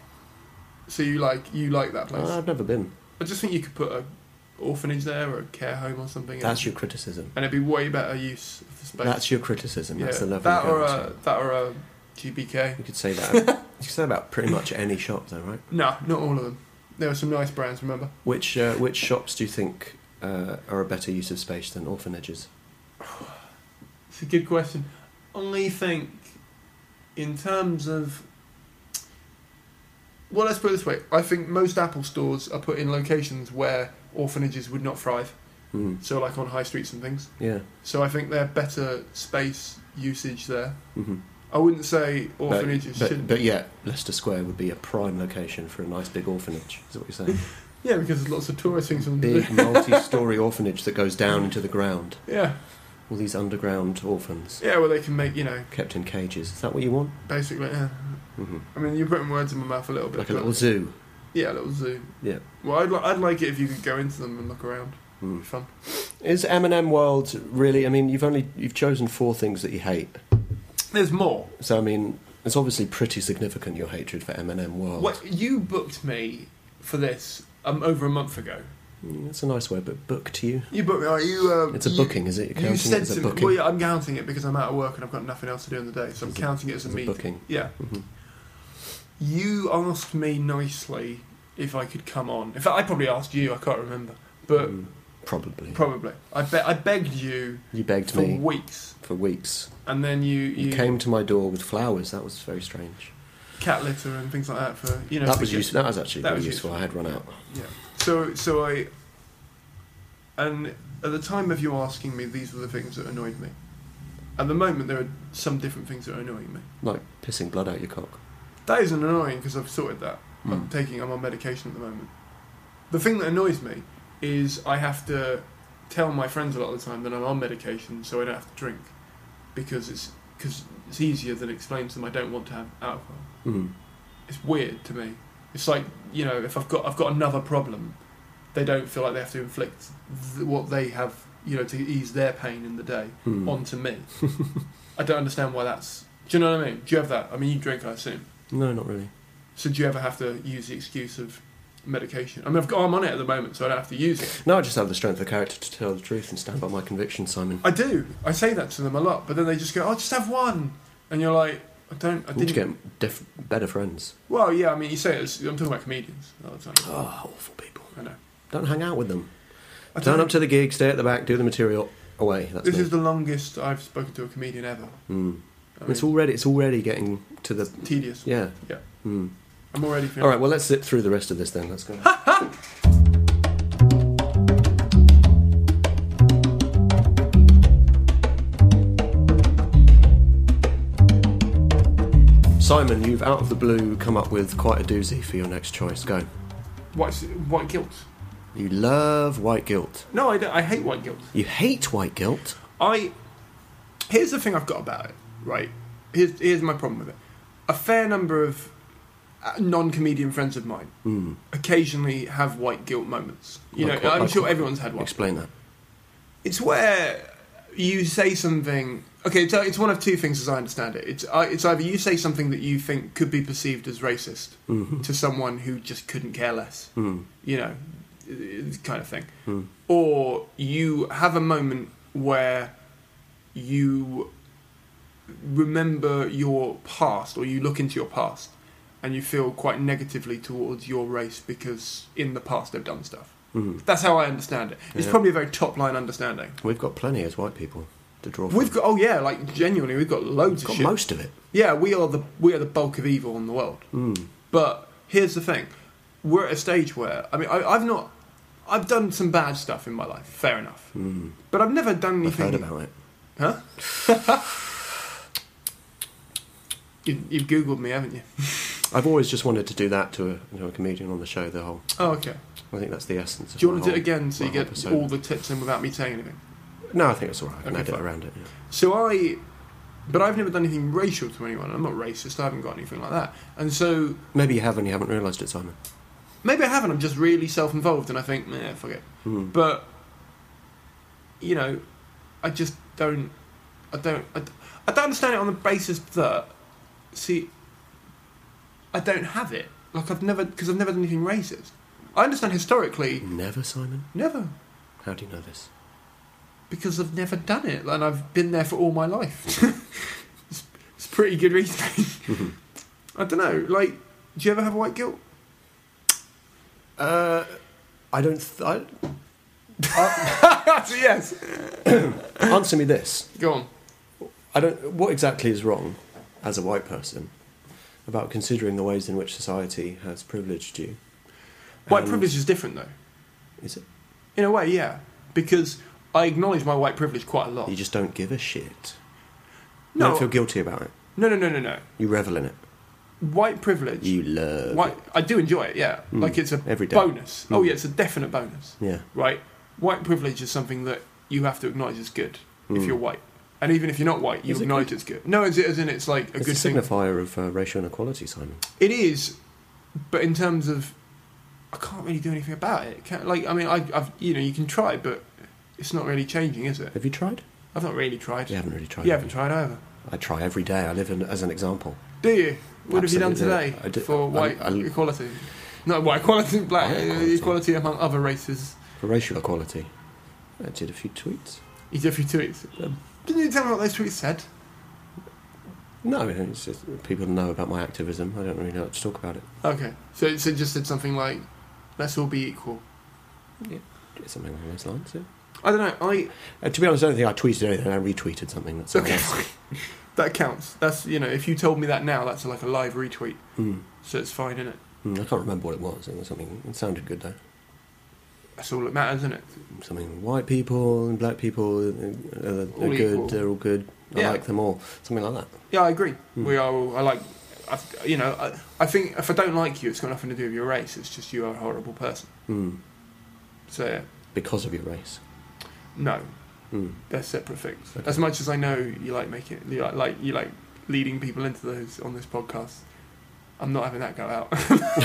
S3: So you like you like that place?
S4: Uh, I've never been.
S3: I just think you could put a orphanage there or a care home or something.
S4: That's
S3: and,
S4: your criticism.
S3: and it'd be way better use of the space.
S4: That's your criticism.
S3: yeah,
S4: That's the level
S3: that
S4: you're
S3: or
S4: going
S3: a
S4: to.
S3: that or a G B K.
S4: You could say that. you could say about pretty much any shop, though, right?
S3: No, not all of them. There were some nice brands. Remember?
S4: Which uh, which shops do you think uh, are a better use of space than orphanages?
S3: It's a good question. I think, in terms of, well, let's put it this way. I think most Apple stores are put in locations where orphanages would not thrive.
S4: Hmm.
S3: So, like on high streets and things.
S4: Yeah.
S3: So I think they're better space usage there.
S4: Mm-hmm.
S3: I wouldn't say
S4: But,
S3: orphanages
S4: but,
S3: should.
S4: but yet, Leicester Square would be a prime location for a nice big orphanage. Is that what you're saying?
S3: Yeah, because there's lots of tourist things on the
S4: Big multi-storey orphanage that goes down into the ground.
S3: Yeah,
S4: All these underground orphans
S3: yeah, where they can make, you know,
S4: kept in cages. Is that what you want?
S3: basically. Yeah.
S4: Mm-hmm.
S3: I mean, you're putting words in my mouth a little bit.
S4: Like a
S3: but-
S4: little zoo.
S3: Yeah, a little zoo.
S4: Yeah.
S3: Well, I'd, li- I'd like it if you could go into them and look around. It'd
S4: Mm.
S3: be fun.
S4: Is M and M World really? I mean, you've only you've chosen four things that you hate.
S3: There's more.
S4: So I mean, it's obviously pretty significant your hatred for M and M World.
S3: What you booked me for this um, over a month ago.
S4: Mm, that's a nice word, but booked you.
S3: You booked me. Are you? Uh,
S4: It's a
S3: you-
S4: booking, is it? You're
S3: You
S4: counting
S3: said
S4: it as a
S3: to me,
S4: booking.
S3: well, yeah, I'm counting it because I'm out of work and I've got nothing else to do in the day, so I'm
S4: As a-
S3: counting it as a
S4: as a
S3: meeting.
S4: booking.
S3: Yeah.
S4: hmm
S3: You asked me nicely if I could come on. In fact, I probably asked you. I can't remember, but
S4: Mm, probably.
S3: probably. I be- I begged you
S4: You begged
S3: for
S4: me
S3: weeks,
S4: for weeks.
S3: and then you
S4: You,
S3: you,
S4: came to my door with flowers. That was very strange.
S3: cat litter and things like that for you know.
S4: that
S3: to
S4: was
S3: get-
S4: useful. That was actually
S3: that
S4: very
S3: was
S4: useful.
S3: useful.
S4: I had run out.
S3: Yeah. So so I. And at the time of you asking me, these were the things that annoyed me. At the moment, there are some different things that are annoying me.
S4: Like pissing blood out your cock.
S3: That isn't annoying because I've sorted that. I'm
S4: Mm.
S3: taking, I'm on medication at the moment. The thing that annoys me is I have to tell my friends a lot of the time that I'm on medication so I don't have to drink because it's because it's easier than explain to them I don't want to have alcohol.
S4: Mm.
S3: It's weird to me. It's like, you know, if I've got I've got another problem, they don't feel like they have to inflict th- what they have, you know, to ease their pain in the day
S4: Mm.
S3: onto me. I don't understand why that's. Do you know what I mean? Do you have that? I mean, you drink, I assume.
S4: No, not really.
S3: So do you ever have to use the excuse of medication? I mean, I've got, I'm on it at the moment, so I don't have to use it.
S4: No, I just have the strength of character to tell the truth and stand by my convictions, Simon.
S3: I do. I say that to them a lot, but then they just go, "Oh, just have one," and you're like, I don't. I
S4: You need to
S3: didn't.
S4: get diff- better friends.
S3: Well, yeah. I mean, you say it. I'm talking about comedians all the time.
S4: Oh, awful people.
S3: I know.
S4: Don't hang out with them.
S3: I
S4: Turn
S3: don't-
S4: up to the gig, stay at the back, do the material, away. That's
S3: This
S4: me.
S3: is the longest I've spoken to a comedian ever.
S4: Mm.
S3: I mean,
S4: It's already it's already getting to the
S3: tedious.
S4: yeah.
S3: Yeah.
S4: Mm.
S3: I'm already feeling.
S4: All right, well let's zip through the rest of this then. Let's go. Simon, you've out of the blue come up with quite a doozy for your next choice. Go.
S3: White, white guilt.
S4: You love white guilt.
S3: No, I don't. I hate white guilt.
S4: You hate white guilt.
S3: I. Here's the thing I've got about it, right? Here's, here's my problem with it. A fair number of uh, non-comedian friends of mine
S4: Mm.
S3: occasionally have white guilt moments. You
S4: Like
S3: know,
S4: what-
S3: I'm
S4: like
S3: sure
S4: what?
S3: everyone's had one.
S4: Explain that.
S3: It's where you say something. Okay, it's, it's one of two things as I understand it. It's uh, it's either you say something that you think could be perceived as racist
S4: Mhm.
S3: to someone who just couldn't care less.
S4: Mm.
S3: You know, it's kind of thing.
S4: Mm.
S3: Or you have a moment where you remember your past, or you look into your past, and you feel quite negatively towards your race because in the past they've done stuff.
S4: Mm.
S3: That's how I understand it. It's
S4: Yeah.
S3: probably a very top-line understanding.
S4: We've got plenty as white people to draw from.
S3: We've got, oh yeah, like genuinely, we've got loads
S4: We've got
S3: of shit.
S4: most of it.
S3: Yeah, we are the we are the bulk of evil in the world.
S4: Mm.
S3: But here's the thing: we're at a stage where I mean, I, I've not, I've done some bad stuff in my life. Fair enough,
S4: Mm.
S3: but I've never done
S4: I've
S3: anything.
S4: heard about it.
S3: Huh? you, you've googled me, haven't you?
S4: I've always just wanted to do that to a, you know, a comedian on the show. The whole.
S3: Oh, okay.
S4: I think that's the essence. Of
S3: Do you
S4: my
S3: want to do it
S4: whole-
S3: again so
S4: my
S3: you
S4: whole
S3: get
S4: persona.
S3: all the tips in without me saying anything?
S4: No, I think it's all right. I can
S3: Okay,
S4: edit
S3: fine.
S4: around it. Yeah.
S3: So I, but I've never done anything racial to anyone. I'm not racist. I haven't got anything like that. And so
S4: Maybe you have and you haven't realised it, Simon.
S3: maybe I haven't. I'm just really self-involved, and I think, meh, fuck it.
S4: Mm.
S3: But you know, I just don't. I don't. I, I don't understand it on the basis that, see, I don't have it. Like I've never, because I've never done anything racist. I understand historically,
S4: Never, Simon.
S3: never,
S4: How do you know this?
S3: because I've never done it, and I've been there for all my life. it's, it's pretty good reasoning. I don't know. Like, do you ever have white guilt?
S4: Uh, I don't. Th- I,
S3: Yes.
S4: answer me this.
S3: Go on.
S4: I don't. What exactly is wrong, as a white person, about considering the ways in which society has privileged you?
S3: White
S4: And-
S3: privilege is different, though.
S4: Is it?
S3: In a way, yeah. Because I acknowledge my white privilege quite a lot.
S4: You just don't give a shit. You
S3: No.
S4: don't feel guilty about it.
S3: No, no, no, no, no.
S4: You revel in it.
S3: White privilege.
S4: You love
S3: White,
S4: it.
S3: I do enjoy it, yeah.
S4: Mm.
S3: Like it's a
S4: Every day.
S3: bonus. Oh,
S4: Mm.
S3: yeah, it's a definite bonus.
S4: Yeah.
S3: Right? White privilege is something that you have to acknowledge is good if
S4: Mm.
S3: you're white. And even if you're not white, you
S4: Is it
S3: acknowledge
S4: good?
S3: it's good. No, as, as in it's like a
S4: It's
S3: good
S4: a
S3: thing.
S4: signifier of uh, racial inequality, Simon.
S3: It is, but in terms of, I can't really do anything about it. Can't, like, I mean, I, I've, you know, you can try, but it's not really changing, is it?
S4: Have you tried?
S3: I've not really tried.
S4: You haven't really tried.
S3: You
S4: have
S3: haven't tried either.
S4: I try every day. I live in, as an example.
S3: Do you? What have you done
S4: Absolutely.
S3: today
S4: I do-
S3: for
S4: I-
S3: white
S4: I-
S3: equality? No, white equality, black
S4: White
S3: uh,
S4: equality.
S3: equality among other races.
S4: For racial equality, I did a few tweets.
S3: You did a few tweets.
S4: Um,
S3: Didn't you tell me what those tweets said?
S4: No, it's just people know about my activism. I don't really know how to talk about it.
S3: Okay, so, so it just said something like, "Let's all be equal."
S4: Something along those lines. Yeah.
S3: I don't know. I
S4: Uh, to be honest, I don't think I tweeted anything. I retweeted something. That's
S3: okay. That counts. That's, you know, if you told me that now, that's like a live retweet.
S4: Mm.
S3: So it's fine, isn't it?
S4: Mm, I can't remember what it was. It was something. It sounded good though.
S3: That's all that matters, isn't it?
S4: Something white people and black people are, are,
S3: All
S4: are
S3: equal.
S4: good. They're all good. I
S3: Yeah.
S4: like them all. Something like that.
S3: Yeah, I agree.
S4: Mm.
S3: We are. All, I like. I, you know, I, I think if I don't like you, it's got nothing to do with your race. It's just you are a horrible person.
S4: Mm.
S3: So yeah,
S4: Because of your race.
S3: no,
S4: Mm.
S3: they're separate things.
S4: Okay.
S3: As much as I know you like making, you like, like you like leading people into those on this podcast, I'm not having that go out.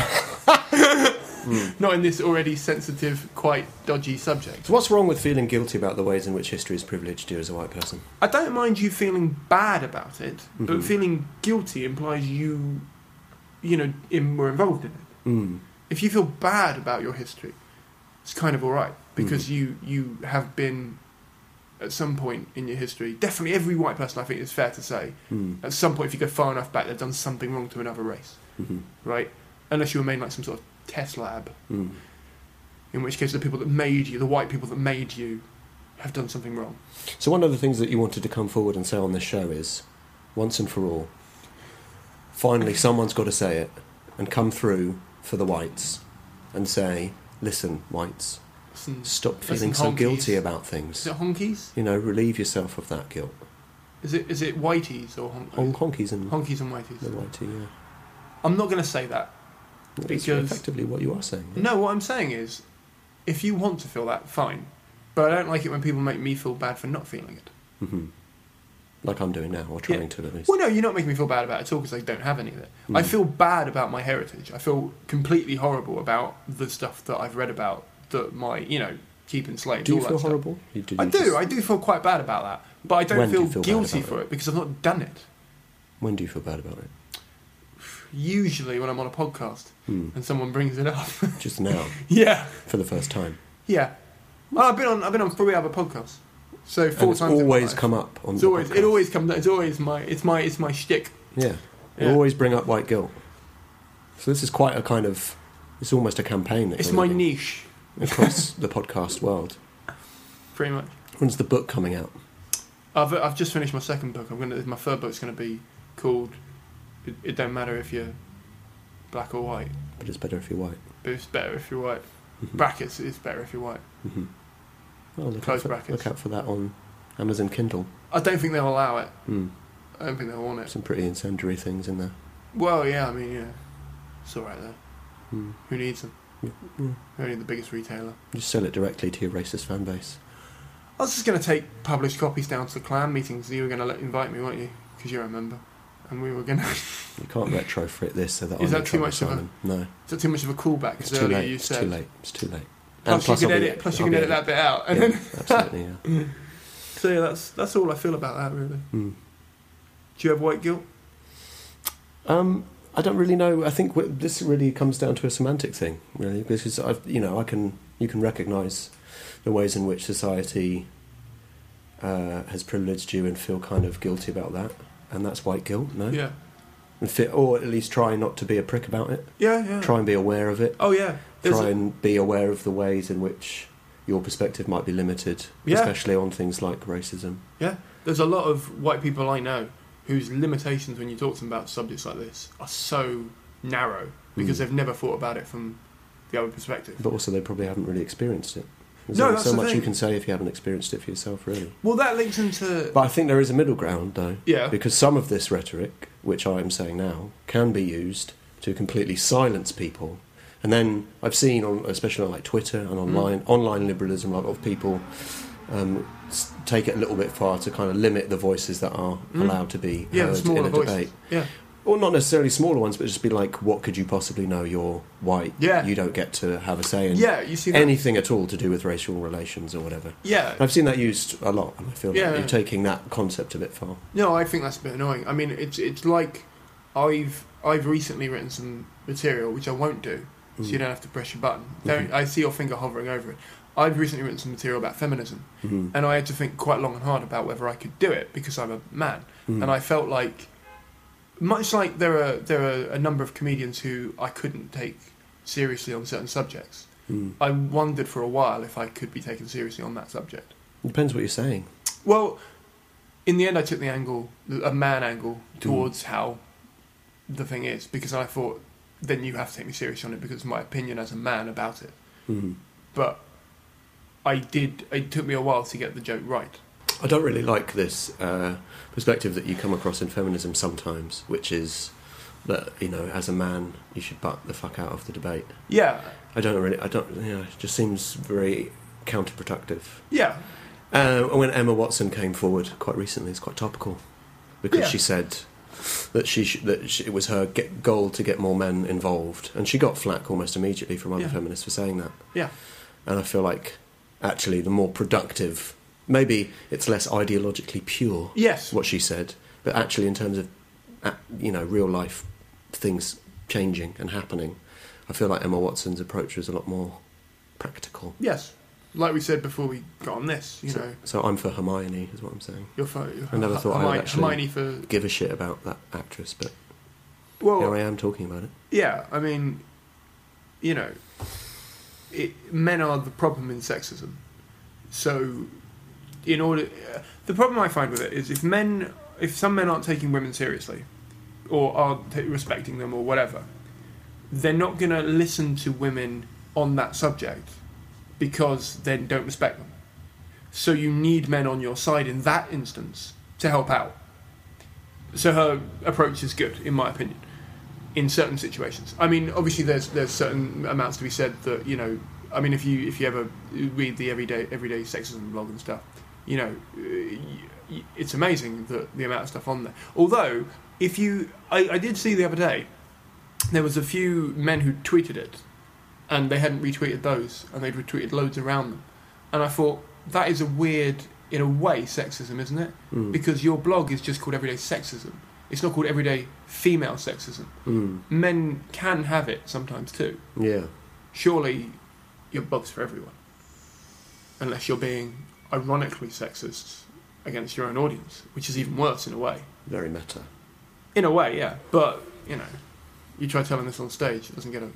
S4: Mm.
S3: Not in this already sensitive, quite dodgy subject.
S4: So what's wrong with feeling guilty about the ways in which history has privileged you as a white person?
S3: I don't mind you feeling bad about it, but
S4: Mhm.
S3: feeling guilty implies you, you know, in, were involved in it.
S4: Mm.
S3: If you feel bad about your history, it's kind of all right because
S4: Mhm.
S3: you you have been at some point in your history, definitely every white person, I think it's fair to say,
S4: Mm.
S3: at some point, if you go far enough back, they've done something wrong to another race,
S4: Mm-hmm.
S3: right? Unless you were made in, like, some sort of test lab,
S4: Mm.
S3: in which case the people that made you, the white people that made you, have done something wrong.
S4: So one of the things that you wanted to come forward and say on this show is, once and for all, finally someone's got to say it and come through for the whites and say, listen, whites,
S3: Listen,
S4: stop
S3: listen,
S4: feeling so
S3: honkies.
S4: guilty about
S3: Is
S4: things.
S3: it honkies?
S4: You know, relieve yourself of that guilt.
S3: Is it is it whiteys or hon-
S4: On honkies and
S3: honkies and whiteys?
S4: the whitey, yeah.
S3: I'm not going to say that.
S4: That's
S3: Because-
S4: effectively what you are saying. yeah.
S3: No, what I'm saying is, if you want to feel that, fine. But I don't like it when people make me feel bad for not feeling it.
S4: Mhm. Like I'm doing now, or trying
S3: Yeah.
S4: to at least.
S3: Well, no, you're not making me feel bad about it at all because I don't have any of it. I
S4: Mm.
S3: feel bad about my heritage. I feel completely horrible about the stuff that I've read about that my, you know, keeping slaves.
S4: Do you
S3: all that
S4: feel
S3: stuff.
S4: horrible? You, did
S3: I
S4: you
S3: do.
S4: just-
S3: I do feel quite bad about that. But I don't
S4: When do
S3: feel,
S4: you feel bad
S3: guilty
S4: about
S3: for
S4: it?
S3: it because I've not done it.
S4: When do you feel bad about it?
S3: Usually when I'm on a podcast
S4: Hmm.
S3: and someone brings it up.
S4: Just now,
S3: yeah.
S4: for the first time.
S3: Yeah. Well, I've been on. I've been on three other podcasts. So four
S4: And it's
S3: times. in my
S4: always
S3: life.
S4: come up on
S3: It's
S4: the
S3: always.
S4: podcast.
S3: It always comes. It's always my. It's my. It's my shtick.
S4: Yeah. You
S3: Yeah.
S4: always bring up white guilt. So this is quite a kind of... It's almost a campaign. That
S3: It's
S4: you're
S3: my
S4: leading
S3: niche,
S4: across the podcast world.
S3: pretty much.
S4: When's the book coming out?
S3: I've I've just finished my second book. I'm gonna. My third book's gonna be called. It, it don't matter if you're black or white,
S4: But it's better if you're white.
S3: but it's better if you're white.
S4: Mhm.
S3: Brackets. It's better if you're white.
S4: Mm-hmm. Oh, look,
S3: Close
S4: out for,
S3: brackets.
S4: look out for that on Amazon Kindle.
S3: I don't think they'll allow it.
S4: Mm.
S3: I don't think they'll want it.
S4: Some pretty incendiary things in there.
S3: Well, yeah. I mean, yeah. It's all right though.
S4: Mm.
S3: Who needs them?
S4: Yeah. Yeah.
S3: We're only the biggest retailer.
S4: Just sell it directly to your racist fan base.
S3: I was just going to take published copies down to the clan meetings. You were going to invite me, weren't you? Because you're a member. And we were going to...
S4: You can't retrofit this so that
S3: Is
S4: I'm
S3: that
S4: in
S3: too
S4: trouble,
S3: much of a-
S4: Simon. No,
S3: Is that too much of a callback?
S4: it's
S3: Because
S4: too
S3: earlier
S4: late.
S3: you
S4: It's
S3: said...
S4: too late. It's too late.
S3: Plus,
S4: plus
S3: you can
S4: I'll be-
S3: edit, plus you
S4: I'll
S3: can
S4: be
S3: edit that bit out. And
S4: Yeah,
S3: then,
S4: absolutely, yeah.
S3: so yeah, that's, that's all I feel about that, really.
S4: Mm.
S3: Do you have white guilt?
S4: Um, I don't really know. I think w- this really comes down to a semantic thing, really, because I've, you know, I can you can recognise the ways in which society uh, has privileged you and feel kind of guilty about that, and that's white guilt, no?
S3: Yeah.
S4: And fit, or at least try not to be a prick about it.
S3: Yeah, yeah.
S4: Try and be aware of it.
S3: Oh, yeah. There's
S4: Try
S3: a-
S4: and be aware of the ways in which your perspective might be limited,
S3: Yeah.
S4: especially on things like racism.
S3: Yeah. There's a lot of white people I know whose limitations when you talk to them about subjects like this are so narrow because
S4: Mm.
S3: they've never thought about it from the other perspective.
S4: But also, they probably haven't really experienced it. There's
S3: No,
S4: only
S3: that's
S4: so
S3: the
S4: much you
S3: thing.
S4: can say if you haven't experienced it for yourself, really.
S3: Well, that links into...
S4: But I think there is a middle ground, though.
S3: Yeah.
S4: Because some of this rhetoric, which I am saying now, can be used to completely silence people. And then I've seen, on, especially on like Twitter and online,
S3: Mm.
S4: online liberalism, a lot of people um, s- take it a little bit far to kind of limit the voices that are
S3: Mm.
S4: allowed to be
S3: yeah, the
S4: heard
S3: smaller
S4: in a
S3: voices.
S4: debate.
S3: Yeah.
S4: Or not necessarily smaller ones, but just be like, what could you possibly know? You're white.
S3: Yeah.
S4: You don't get to have a say in
S3: Yeah, you see that.
S4: anything at all to do with racial relations or whatever.
S3: Yeah.
S4: I've seen that used a lot, and I feel
S3: Yeah.
S4: like you're taking that concept a bit far.
S3: No, I think that's a bit annoying. I mean, it's it's like I've I've recently written some material which I won't do, so you
S4: Mm.
S3: don't have to press your button. Don't I see your finger hovering over it? I've recently written some material about feminism,
S4: Mhm.
S3: and I had to think quite long and hard about whether I could do it because I'm a man,
S4: Mm.
S3: and I felt like, much like there are there are a number of comedians who I couldn't take seriously on certain subjects.
S4: Mm.
S3: I wondered for a while if I could be taken seriously on that subject.
S4: It depends what you're saying.
S3: Well, in the end, I took the angle, a man angle, towards how the thing is, because I thought, then you have to take me seriously on it because it's my opinion as a man about it.
S4: Mm.
S3: But I did. It took me a while to get the joke right.
S4: I don't really like this uh, perspective that you come across in feminism sometimes, which is that, you know, as a man, you should butt the fuck out of the debate.
S3: Yeah,
S4: I don't really, I don't, you know, it just seems very counterproductive.
S3: yeah,
S4: Uh, when Emma Watson came forward quite recently, it's quite topical because
S3: Yeah.
S4: she said that she sh- that she, it was her get goal to get more men involved, and she got flack almost immediately from other
S3: Yeah.
S4: feminists for saying that.
S3: yeah,
S4: And I feel like actually the more productive, maybe it's less ideologically pure
S3: yes,
S4: what she said, but actually in terms of uh, you know real life things changing and happening, I feel like Emma Watson's approach was a lot more practical.
S3: yes. like we said before we got on this, you
S4: so,
S3: know.
S4: So I'm for Hermione, is what I'm saying.
S3: You're for, you're
S4: I never
S3: for,
S4: thought I
S3: Hermione,
S4: would actually
S3: Hermione for
S4: give a shit about that actress, but
S3: well,
S4: here I am talking about it.
S3: Yeah, I mean, you know, it, men are the problem in sexism. So, in order, uh, the problem I find with it is if men, if some men aren't taking women seriously, or aren't t- respecting them or whatever, they're not going to listen to women on that subject because they don't respect them. So you need men on your side in that instance to help out. So her approach is good, in my opinion, in certain situations. I mean, obviously there's there's certain amounts to be said that, you know, I mean, if you if you ever read the everyday everyday sexism blog and stuff, you know, it's amazing that the amount of stuff on there. Although, if you, I, I did see the other day, there was a few men who tweeted it, and they hadn't retweeted those, and they'd retweeted loads around them, and I thought that is a weird, in a way, sexism, isn't it?
S4: Mm.
S3: Because your blog is just called Everyday Sexism. It's not called Everyday Female Sexism.
S4: Mm.
S3: Men can have it sometimes too.
S4: Yeah.
S3: Surely your blog's for everyone. Unless you're being ironically sexist against your own audience, which is even worse in a way.
S4: Very meta.
S3: In a way, yeah. But, you know, you try telling this on stage, it doesn't get a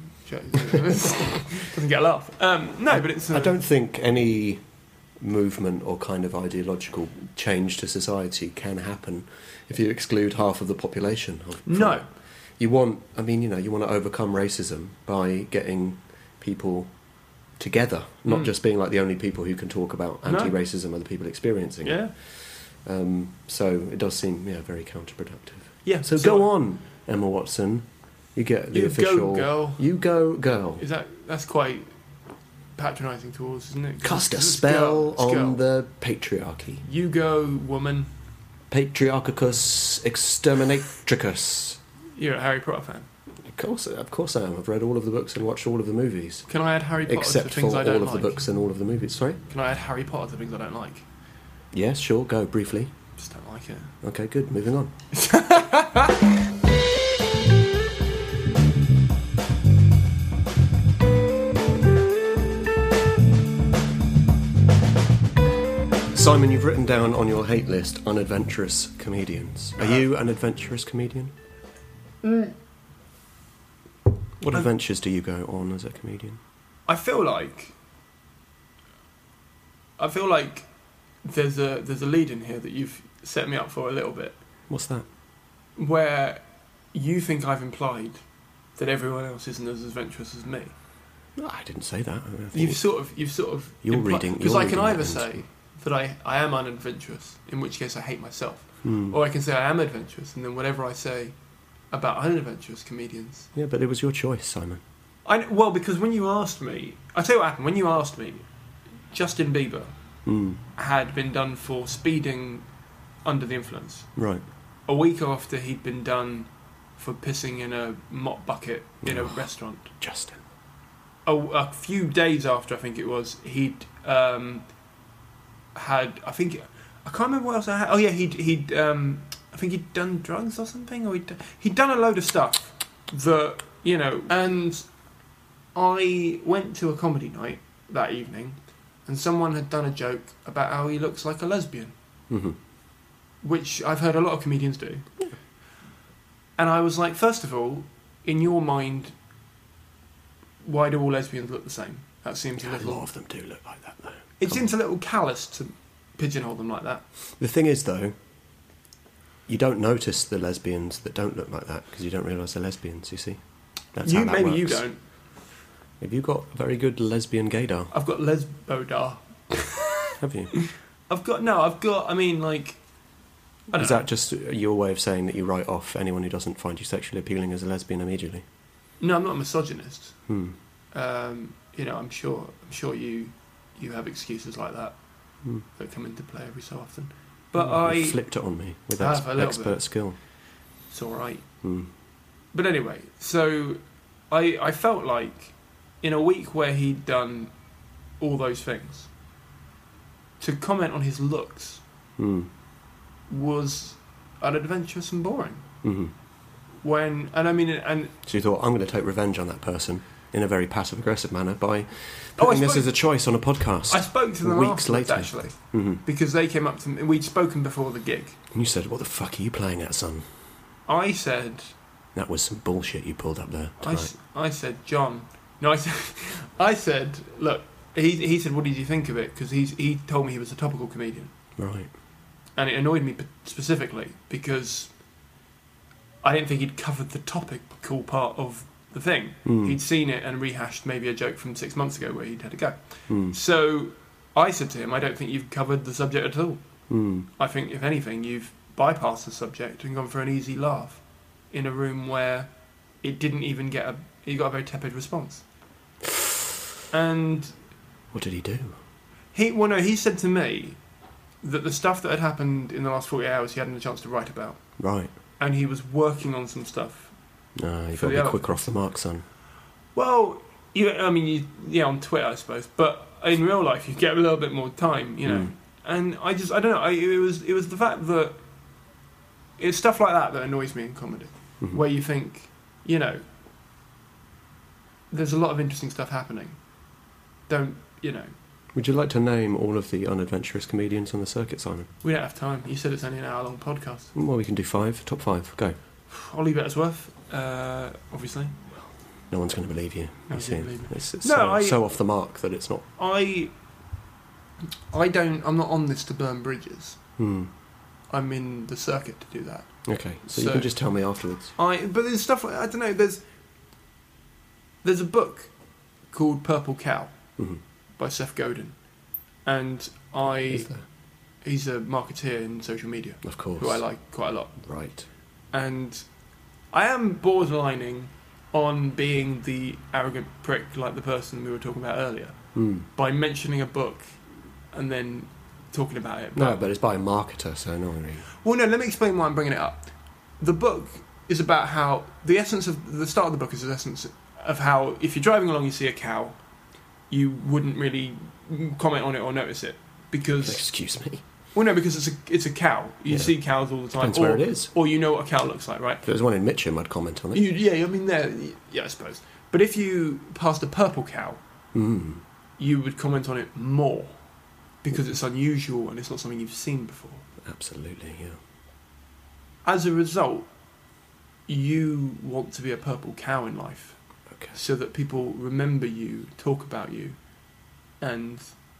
S3: doesn't get a laugh. Um, no, but it's... Uh,
S4: I don't think any movement or kind of ideological change to society can happen if you exclude half of the population. Of,
S3: no.
S4: You want, I mean, you know, you want to overcome racism by getting people together, not
S3: Mm.
S4: just being like the only people who can talk about
S3: No.
S4: anti-racism are the people experiencing
S3: Yeah.
S4: it. Um, so it does seem, yeah, very counterproductive.
S3: Yeah.
S4: So, go on, Emma Watson. You get the
S3: You
S4: official...
S3: go, girl.
S4: You go, girl.
S3: Is that... That's quite patronising towards, isn't it?
S4: Cast a
S3: It's
S4: spell
S3: girl, it's
S4: on
S3: girl.
S4: the patriarchy.
S3: You go, woman.
S4: Patriarchicus exterminatricus.
S3: You're a Harry Potter fan.
S4: Of course, of course I am. I've read all of the books and watched all of the movies.
S3: Can I add Harry Potter
S4: Except
S3: to things
S4: for
S3: I don't
S4: all of
S3: like?
S4: the books and all of the movies. Sorry?
S3: Can I add Harry Potter to things I don't like?
S4: Yes, sure, go, briefly.
S3: Just don't like it.
S4: Okay, good, moving on. Simon, you've written down on your hate list unadventurous comedians. Are
S3: Uh-huh.
S4: you an adventurous comedian?
S3: Mm.
S4: What
S3: Um,
S4: adventures do you go on as a comedian?
S3: I feel like I feel like there's a there's a lead in here that you've set me up for a little bit,
S4: What's that?
S3: where you think I've implied that everyone else isn't as adventurous as me.
S4: No, I didn't say that. I think
S3: You've sort of you've sort of
S4: You're reading-
S3: because
S4: you're
S3: I can
S4: reading
S3: either
S4: that
S3: say
S4: into-
S3: that I, I am unadventurous, in which case I hate myself,
S4: Hmm.
S3: or I can say I am adventurous, and then whatever I say about unadventurous comedians.
S4: Yeah, but it was your choice, Simon.
S3: I well because when you asked me, I tell you what happened. When you asked me, Justin Bieber
S4: Hmm.
S3: had been done for speeding under the influence.
S4: Right.
S3: A week after he'd been done for pissing in a mop bucket in a
S4: Oh.
S3: restaurant.
S4: Justin.
S3: A, a few days after, I think it was, he'd um, had. I think I can't remember what else I had. Oh yeah, he'd he'd. Um, I think he'd done drugs or something, or he'd he'd done a load of stuff that you know. And I went to a comedy night that evening, and someone had done a joke about how he looks like a lesbian,
S4: Mm-hmm.
S3: which I've heard a lot of comedians do. And I was like, first of all, in your mind, why do all lesbians look the same? That seems a
S4: A
S3: little.
S4: lot of them do look like that, though.
S3: It
S4: Come
S3: seems a little callous to pigeonhole them like that.
S4: The thing is, though, you don't notice the lesbians that don't look like that because you don't realise they're lesbians, you see? That's
S3: you
S4: how that
S3: maybe
S4: works.
S3: you don't.
S4: Have you got a very good lesbian gaydar?
S3: I've got lesbodar.
S4: Have you?
S3: I've got no. I've got. I mean, like. I don't
S4: Is
S3: know.
S4: that just your way of saying that you write off anyone who doesn't find you sexually appealing as a lesbian immediately?
S3: No, I'm not a misogynist.
S4: Hmm.
S3: Um, you know, I'm sure. I'm sure you. You have excuses like that
S4: Hmm.
S3: that come into play every so often. But
S4: You
S3: I.
S4: flipped it on me with
S3: I
S4: ex-
S3: have a little
S4: expert
S3: bit.
S4: skill.
S3: It's all right.
S4: Hmm.
S3: But anyway, so I I felt like in a week where he'd done all those things, to comment on his looks
S4: Hmm.
S3: was unadventurous and boring.
S4: Hmm.
S3: When and I mean and
S4: So you thought, I'm going to take revenge on that person in a very passive-aggressive manner by
S3: Oh, I
S4: putting this
S3: spoke-
S4: as a choice on a podcast.
S3: I spoke to them
S4: weeks
S3: afterwards,
S4: later.
S3: actually,
S4: hmm
S3: because they came up to me. We'd spoken before the gig.
S4: And you said, "What the fuck are you playing at, son?"
S3: I said,
S4: That was some bullshit you pulled up there
S3: I,
S4: tonight.
S3: s- I said, John. No, I said, I said, look. He he said, what did you think of it? Because he's he told me he was a topical comedian,
S4: Right.
S3: and it annoyed me p- specifically because I didn't think he'd covered the topical part of the thing.
S4: Mm.
S3: He'd seen it and rehashed maybe a joke from six months ago where he'd had a go.
S4: Mm.
S3: So I said to him, I don't think you've covered the subject at all.
S4: Mm.
S3: I think, if anything, you've bypassed the subject and gone for an easy laugh in a room where it didn't even get a... He got a very tepid response. And
S4: What did he do?
S3: he... Well, no, he said to me that the stuff that had happened in the last forty-eight hours he hadn't a chance to write about.
S4: Right.
S3: And he was working on some stuff.
S4: No, you've
S3: For
S4: got to
S3: the
S4: be
S3: other-
S4: quicker off the mark, son.
S3: Well, you, I mean, you, yeah, on Twitter, I suppose. But in real life, you get a little bit more time, you know.
S4: Mm.
S3: And I just... I don't know. I, it was it was the fact that... It's stuff like that that annoys me in comedy.
S4: Mhm.
S3: Where you think, you know, there's a lot of interesting stuff happening. Don't, you know,
S4: Would you like to name all of the unadventurous comedians on the circuit, Simon?
S3: we don't have time. You said it's only an hour long podcast.
S4: Well, we can do five. Top five. Go.
S3: Ollie Bettersworth, uh, obviously.
S4: No one's going to believe you.
S3: No
S4: you
S3: one's
S4: see.
S3: gonna believe me.
S4: It's, it's
S3: No,
S4: so,
S3: I-
S4: so off the mark that it's not.
S3: I, I don't, I'm not on this to burn bridges.
S4: Hmm.
S3: I'm in the circuit to do that.
S4: Okay, so, you
S3: So-
S4: can just tell me afterwards.
S3: I, but there's stuff, I don't know, there's, there's a book called Purple Cow
S4: hmm
S3: by Seth Godin. And I,
S4: Is there?
S3: he's a marketeer in social media
S4: Of course.
S3: who I like quite a lot.
S4: Right.
S3: And I am borderlining on being the arrogant prick like the person we were talking about earlier
S4: Hmm.
S3: by mentioning a book and then talking about it.
S4: No, but it's by a marketer, so no one really.
S3: Well, no, let me explain why I'm bringing it up. The book is about how the essence of the start of the book is the essence of how if you're driving along, you see a cow, you wouldn't really comment on it or notice it because
S4: Excuse me.
S3: well, no, because it's a it's a cow. You
S4: Yeah.
S3: see cows all the time,
S4: Depends
S3: or,
S4: where it is.
S3: or you know what a cow looks like, right?
S4: If there was one in Mitcham, I'd comment on it.
S3: You, yeah, I mean, there, yeah, I suppose. But if you passed a purple cow,
S4: Hmm.
S3: you would comment on it more because it's unusual and it's not something you've seen before.
S4: Absolutely, yeah.
S3: As a result, you want to be a purple cow in life
S4: Okay.
S3: so that people remember you, talk about you, and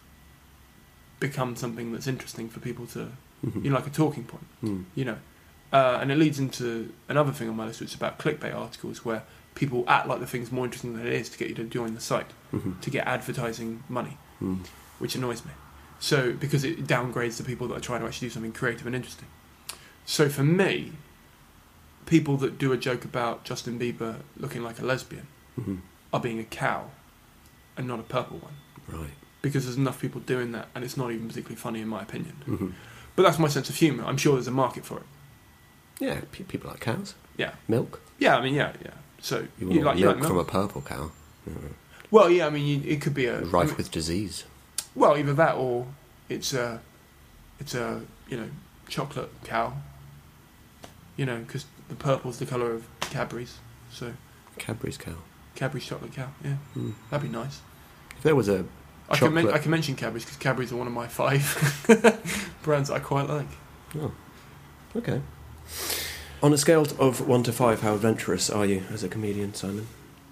S3: become something that's interesting for people to,
S4: Mhm.
S3: you know, like a talking point,
S4: Hmm.
S3: you know. Uh, and it leads into another thing on my list, which is about clickbait articles where people act like the thing's more interesting than it is to get you to join the site,
S4: Mhm.
S3: to get advertising money,
S4: Hmm.
S3: which annoys me. So, because it downgrades the people that are trying to actually do something creative and interesting. So for me, people that do a joke about Justin Bieber looking like a lesbian
S4: Mhm.
S3: are being a cow and not a purple one.
S4: Right.
S3: Because there's enough people doing that and it's not even particularly funny in my opinion.
S4: Hmm.
S3: But that's my sense of humour. I'm sure there's a market for it.
S4: Yeah, pe- people like cows.
S3: Yeah.
S4: Milk.
S3: Yeah, I mean, yeah, yeah. So,
S4: You
S3: you,
S4: want
S3: like, you
S4: milk
S3: like
S4: from
S3: milk?
S4: a purple cow. Yeah.
S3: Well, yeah, I mean, you, it could be a... I
S4: Rife
S3: mean-
S4: with disease.
S3: Well, either that or it's a, it's a, you know, chocolate cow. You know, because the purple's the colour of Cadbury's. So,
S4: Cadbury's cow.
S3: Cadbury's chocolate cow, yeah.
S4: Hmm.
S3: That'd be nice.
S4: If there was a
S3: I can, men-
S4: chocolate...
S3: I can mention Cadbury's because Cadbury's are one of my five brands that I quite like.
S4: Oh, okay. On a scale of one to five, how adventurous are you as a comedian, Simon?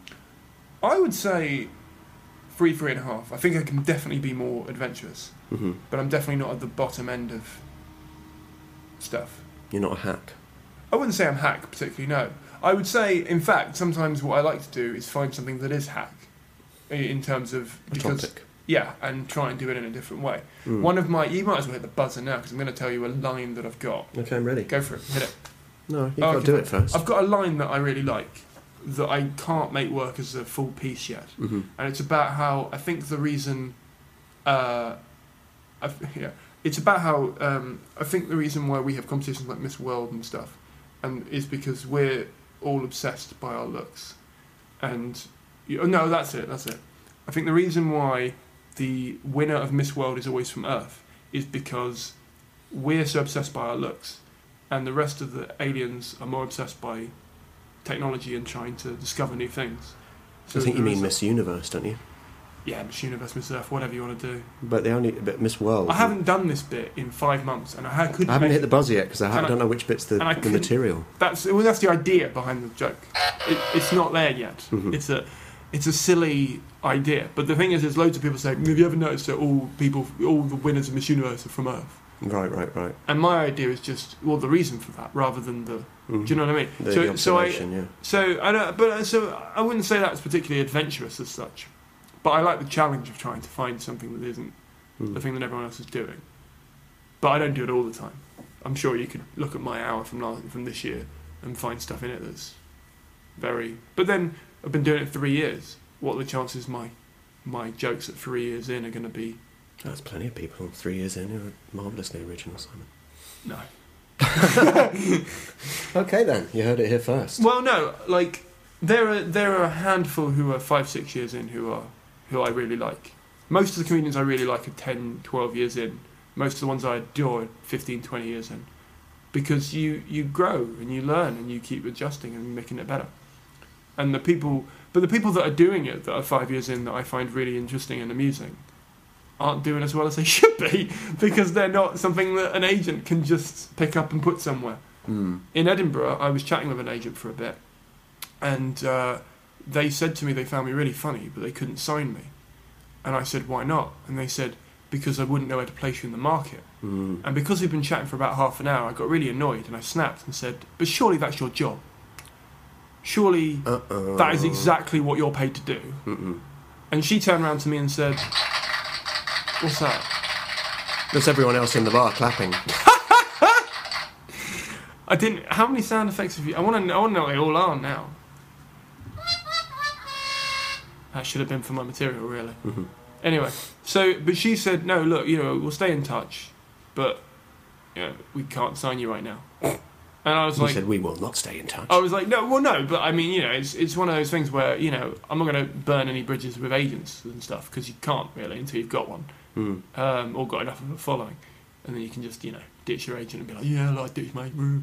S3: I would say three, three and a half. I think I can definitely be more adventurous,
S4: Hmm.
S3: but I'm definitely not at the bottom end of stuff.
S4: You're not a hack.
S3: I wouldn't say I'm hack particularly, no. I would say, in fact, sometimes what I like to do is find something that is hack i- in terms of...
S4: A
S3: because
S4: topic.
S3: Yeah, and try and do it in a different way.
S4: Mm.
S3: One of my... You might as well hit the buzzer now because I'm going to tell you a line that I've got.
S4: Okay, I'm ready.
S3: Go for it, hit it.
S4: No, you've
S3: Oh,
S4: got to
S3: okay,
S4: do
S3: fine.
S4: it first.
S3: I've got a line that I really like that I can't make work as a full piece yet.
S4: Hmm.
S3: And it's about how I think the reason... Uh, I, yeah, it's about how um, I think the reason why we have competitions like Miss World and stuff and is because we're all obsessed by our looks. And... You, oh, no, that's it, that's it. I think the reason why the winner of Miss World is always from Earth is because we're so obsessed by our looks and the rest of the aliens are more obsessed by technology and trying to discover new things. So
S4: I think you
S3: there
S4: mean
S3: is a-
S4: Miss Universe, don't you?
S3: Yeah, Miss Universe, Miss Earth, whatever you want to do.
S4: But the only but Miss World.
S3: I haven't done this bit in five months, and I ha- couldn't.
S4: I haven't
S3: make
S4: hit the buzzer yet because I, ha-
S3: And
S4: I
S3: I-
S4: don't know which bit's the,
S3: and I
S4: the
S3: couldn't-
S4: material.
S3: That's well, that's the idea behind the joke. It, it's not there yet.
S4: Mhm.
S3: It's a it's a silly idea. But the thing is, there's loads of people saying, "Have you ever noticed that all people, all the winners of Miss Universe are from Earth?"
S4: Right, right, right.
S3: And my idea is just well, the reason for that, rather than the.
S4: Mhm.
S3: Do you know what I mean?
S4: The,
S3: so,
S4: the
S3: so I
S4: observation, yeah.
S3: so I don't, but uh, so I wouldn't say that's particularly adventurous as such. But I like the challenge of trying to find something that isn't
S4: Mm.
S3: the thing that everyone else is doing. But I don't do it all the time. I'm sure you could look at my hour from last, from this year and find stuff in it that's very. But then I've been doing it three years. What are the chances my my jokes at three years in are going to be?
S4: There's plenty of people three years in who are marvellously original, Simon.
S3: No.
S4: Okay then, you heard it here first.
S3: Well, no. Like there are there are a handful who are five six years in who are who I really like. Most of the comedians I really like are ten, twelve years in. Most of the ones I adore are fifteen, twenty years in. Because you, you grow and you learn and you keep adjusting and making it better. And the people, but the people that are doing it that are five years in that I find really interesting and amusing aren't doing as well as they should be because they're not something that an agent can just pick up and put somewhere.
S4: Mm.
S3: In Edinburgh, I was chatting with an agent for a bit and uh, they said to me they found me really funny but they couldn't sign me. And I said, why not? And they said, because I wouldn't know where to place you in the market.
S4: Mm.
S3: And because we've been chatting for about half an hour, I got really annoyed and I snapped and said, but surely that's your job. Surely
S4: Uh-uh.
S3: that is exactly what you're paid to do.
S4: Mm-mm.
S3: And she turned around to me and said, what's that?
S4: There's everyone else in the bar clapping.
S3: I didn't. How many sound effects have you? I want to. I want to know what they all are now. That should have been for my material, really.
S4: Mm-hmm.
S3: Anyway, so but she said, no, look, you know, we'll stay in touch, but you know, we can't sign you right now. And I was
S4: You
S3: like,
S4: said we will not stay in touch.
S3: I was like, no, well, no, but I mean, you know, it's it's one of those things where you know I'm not going to burn any bridges with agents and stuff because you can't really until you've got one
S4: Mm.
S3: um, or got enough of a following, and then you can just you know ditch your agent and be like, yeah, like ditch mate. Woo.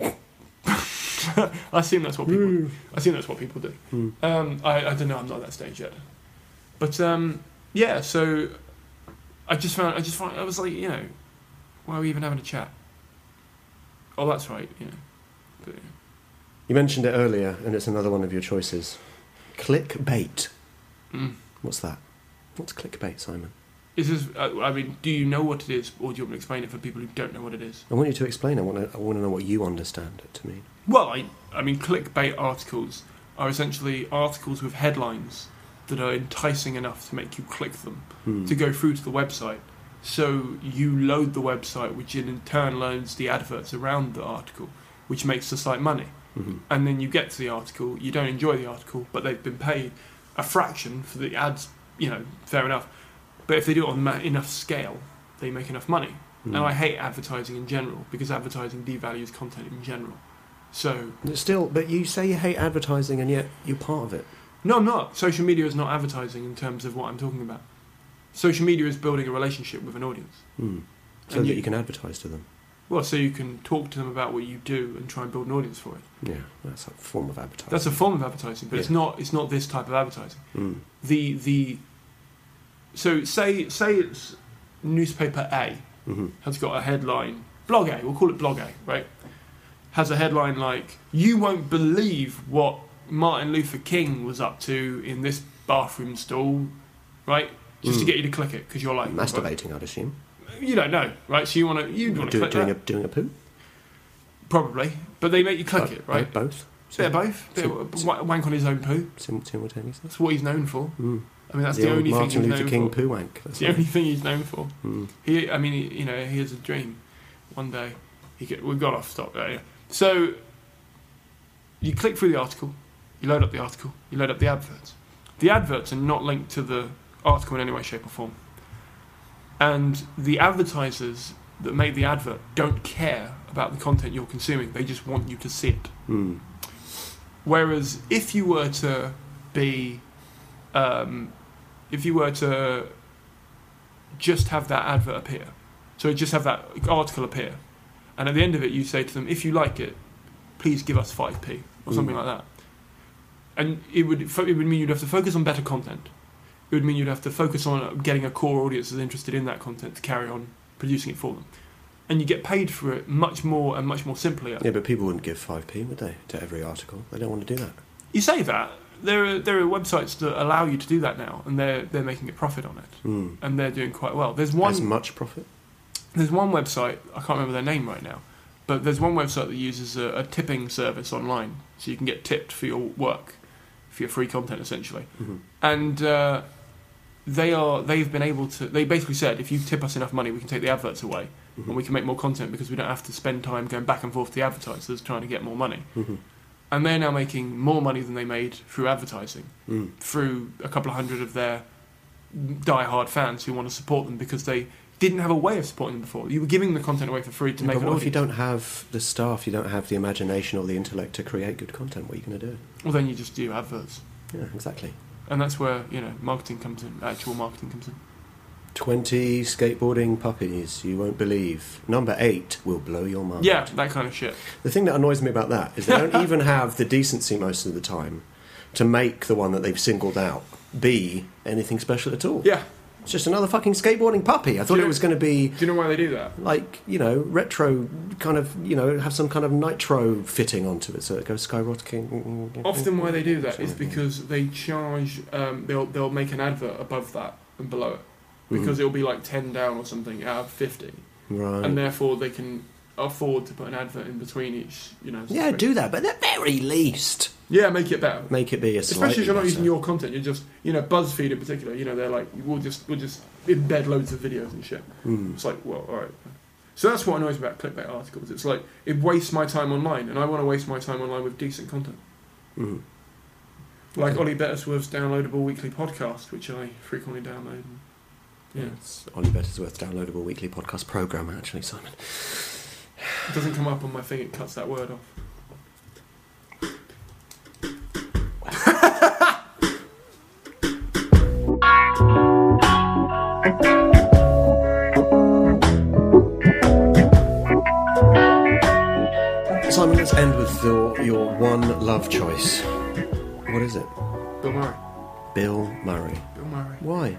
S3: I assume that's what people. I assume that's what people do.
S4: Mm.
S3: Um, I, I don't know. I'm not at that stage yet. But um, yeah, so I just found. I just found. I was like, you know, why are we even having a chat? Oh, that's right. You know. But,
S4: You mentioned it earlier, and it's another one of your choices. Clickbait.
S3: mm.
S4: What's that? What's clickbait, Simon?
S3: Is this? Uh, I mean, do you know what it is, or do you want me to explain it for people who don't know what it is?
S4: I want you to explain. I want to. I want to know what you understand it to mean.
S3: Well, I, I mean, clickbait articles are essentially articles with headlines that are enticing enough to make you click them
S4: Hmm.
S3: to go through to the website. So you load the website, which in turn loads the adverts around the article, which makes the site money.
S4: Mhm.
S3: And then you get to the article, you don't enjoy the article, but they've been paid a fraction for the ads, you know, fair enough. But if they do it on ma- enough scale, they make enough money.
S4: Mm.
S3: Now, I hate advertising in general, because advertising devalues content in general. So,
S4: But Still, but you say you hate advertising, and yet you're part of it.
S3: no, I'm not. Social media is not advertising in terms of what I'm talking about. Social media is building a relationship with an audience.
S4: Mm. So
S3: And
S4: that
S3: you-
S4: you can advertise to them.
S3: Well, so you can talk to them about what you do and try and build an audience for it.
S4: Yeah, that's a form of advertising.
S3: That's a form of advertising, but it's
S4: Yeah.
S3: not. It's not this type of advertising.
S4: Mm.
S3: The the. So say say it's newspaper A
S4: Mm-hmm.
S3: has got a headline. Blog A, we'll call it Blog A, right? Has a headline like, "You won't believe what Martin Luther King was up to in this bathroom stall," right? Just to
S4: Mm.
S3: get you to click it because you're like
S4: Masturbating, I'd assume.
S3: You don't know, right? So you want to you want to
S4: Do,
S3: click
S4: doing
S3: that
S4: a doing a poo.
S3: probably, but they make you click
S4: Bo-
S3: it, right?
S4: bo- Both.
S3: Bit of both. Bit
S4: Sim-
S3: of wa- wank on his own poo.
S4: Sim- simultaneously.
S3: That's what he's known for.
S4: Mm.
S3: I mean, that's
S4: the
S3: the,
S4: old
S3: only thing
S4: Martin
S3: he's
S4: Luther
S3: known
S4: King
S3: for.
S4: poo wank. That's
S3: It's the
S4: right.
S3: only thing he's known for.
S4: Mm.
S3: He, I mean, he, you know, he has a dream. One day, he get. We got off stop there. Yeah. So you click through the article, you load up the article, you load up the adverts. The adverts are not linked to the article in any way, shape, or form. And the advertisers that make the advert don't care about the content you're consuming. They just want you to see it.
S4: Mm.
S3: Whereas if you were to be, um, if you were to just have that advert appear, so just have that article appear, and at the end of it you say to them, if you like it, please give us five p or something
S4: Mm.
S3: like that. and it would fo- it would mean you'd have to focus on better content. It would mean you'd have to focus on getting a core audience that's interested in that content to carry on producing it for them, and you get paid for it much more and much more simply.
S4: Yeah, but people wouldn't give five p, would they, to every article? They don't want to do that.
S3: You say that. There are there are websites that allow you to do that now, and they're they're making a profit on it,
S4: Mm.
S3: and they're doing quite well. There's one
S4: As much profit?
S3: there's one website, I can't remember their name right now, but there's one website that uses a, a tipping service online, so you can get tipped for your work, for your free content essentially,
S4: Mm-hmm.
S3: and uh, they are they've been able to. They basically said, if you tip us enough money, we can take the adverts away,
S4: Mm-hmm.
S3: and we can make more content because we don't have to spend time going back and forth to the advertisers trying to get more money.
S4: Mm-hmm.
S3: And they're now making more money than they made through advertising,
S4: Mm.
S3: through a couple of hundred of their die-hard fans who want to support them because they didn't have a way of supporting them before. You were giving the content away for free to
S4: Yeah,
S3: make
S4: but
S3: an
S4: what if you
S3: audience.
S4: don't have the staff, you don't have the imagination or the intellect to create good content? What are you going to do?
S3: Well, then you just do adverts.
S4: Yeah, exactly.
S3: And that's where, you know, marketing comes in, actual marketing comes in.
S4: twenty skateboarding puppies you won't believe. Number eight will blow your mind.
S3: Yeah, that kind of shit.
S4: The thing that annoys me about that is they don't even have the decency most of the time to make the one that they've singled out be anything special at all.
S3: Yeah.
S4: It's just another fucking skateboarding puppy. I thought
S3: Do
S4: it
S3: you-
S4: was going to be
S3: Do you know why they do that?
S4: like, you know, retro kind of, you know, have some kind of nitro fitting onto it so it goes skyrocketing.
S3: Often why they do that is because they charge, um, they'll, they'll make an advert above that and below it. Because it'll be like ten down or something out of fifty.
S4: Right.
S3: And therefore they can afford to put an advert in between each, you know.
S4: Yeah,
S3: thing.
S4: do that, but at the very least,
S3: Yeah, make it better.
S4: make it be a slightly
S3: Especially if you're not
S4: better.
S3: using your content, you're just, you know, BuzzFeed in particular, you know, they're like, we'll just, we'll just embed loads of videos and shit.
S4: Mm.
S3: It's like, well, alright. So that's what annoys me about clickbait articles. It's like, it wastes my time online, and I want to waste my time online with decent content.
S4: Mm.
S3: Like Ollie Bettersworth's downloadable weekly podcast, which I frequently download. And, yeah.
S4: It's Ollie Bettersworth's downloadable weekly podcast programme, actually, Simon.
S3: It doesn't come up on my thing, it cuts that word off.
S4: Simon, let's end with your, your one love choice. What is it?
S3: Bill Murray.
S4: Bill Murray.
S3: Bill Murray.
S4: Why?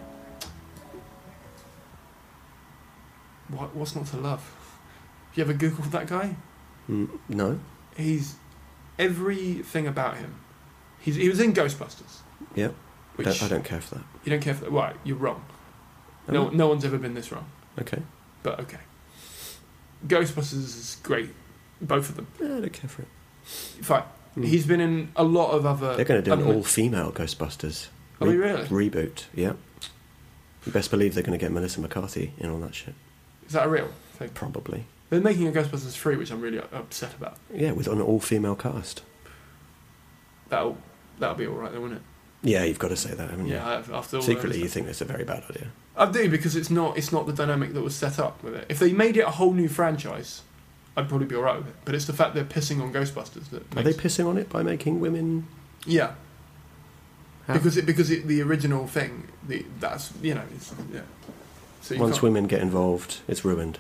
S3: What, what's not to love? Have you ever Googled that guy?
S4: Mm, no?
S3: He's everything about him. He's he was in Ghostbusters.
S4: Yeah.
S3: Which
S4: Don't, I don't care for that.
S3: you don't care for. Right, you're wrong. No,
S4: Oh.
S3: no one's ever been this wrong.
S4: Okay.
S3: But okay. Ghostbusters is great, both of them.
S4: Yeah, I don't care for it.
S3: Fine.
S4: Mm.
S3: He's been in a lot of other.
S4: They're going to do an
S3: other-
S4: all-female Ghostbusters.
S3: Are they really?
S4: Reboot, yeah. You best believe they're going to get Melissa McCarthy in on that shit.
S3: Is that a real thing?
S4: Probably.
S3: They're making a Ghostbusters three, which I'm really upset about.
S4: Yeah, with an all-female cast.
S3: That'll that'll be all right, though, won't it?
S4: Yeah, you've got to say that, haven't you?
S3: Yeah. I've, after all
S4: Secretly,
S3: those-
S4: you think that's a very bad idea.
S3: I do, because it's not it's not the dynamic that was set up with it. If they made it a whole new franchise, I'd probably be alright with it. But it's the fact they're pissing on Ghostbusters that
S4: Are they
S3: makes,
S4: pissing on it by making women...
S3: yeah,
S4: How?
S3: because it because it, the original thing, the that's you know, it's, yeah. So you
S4: Once
S3: can't-
S4: women get involved, it's ruined.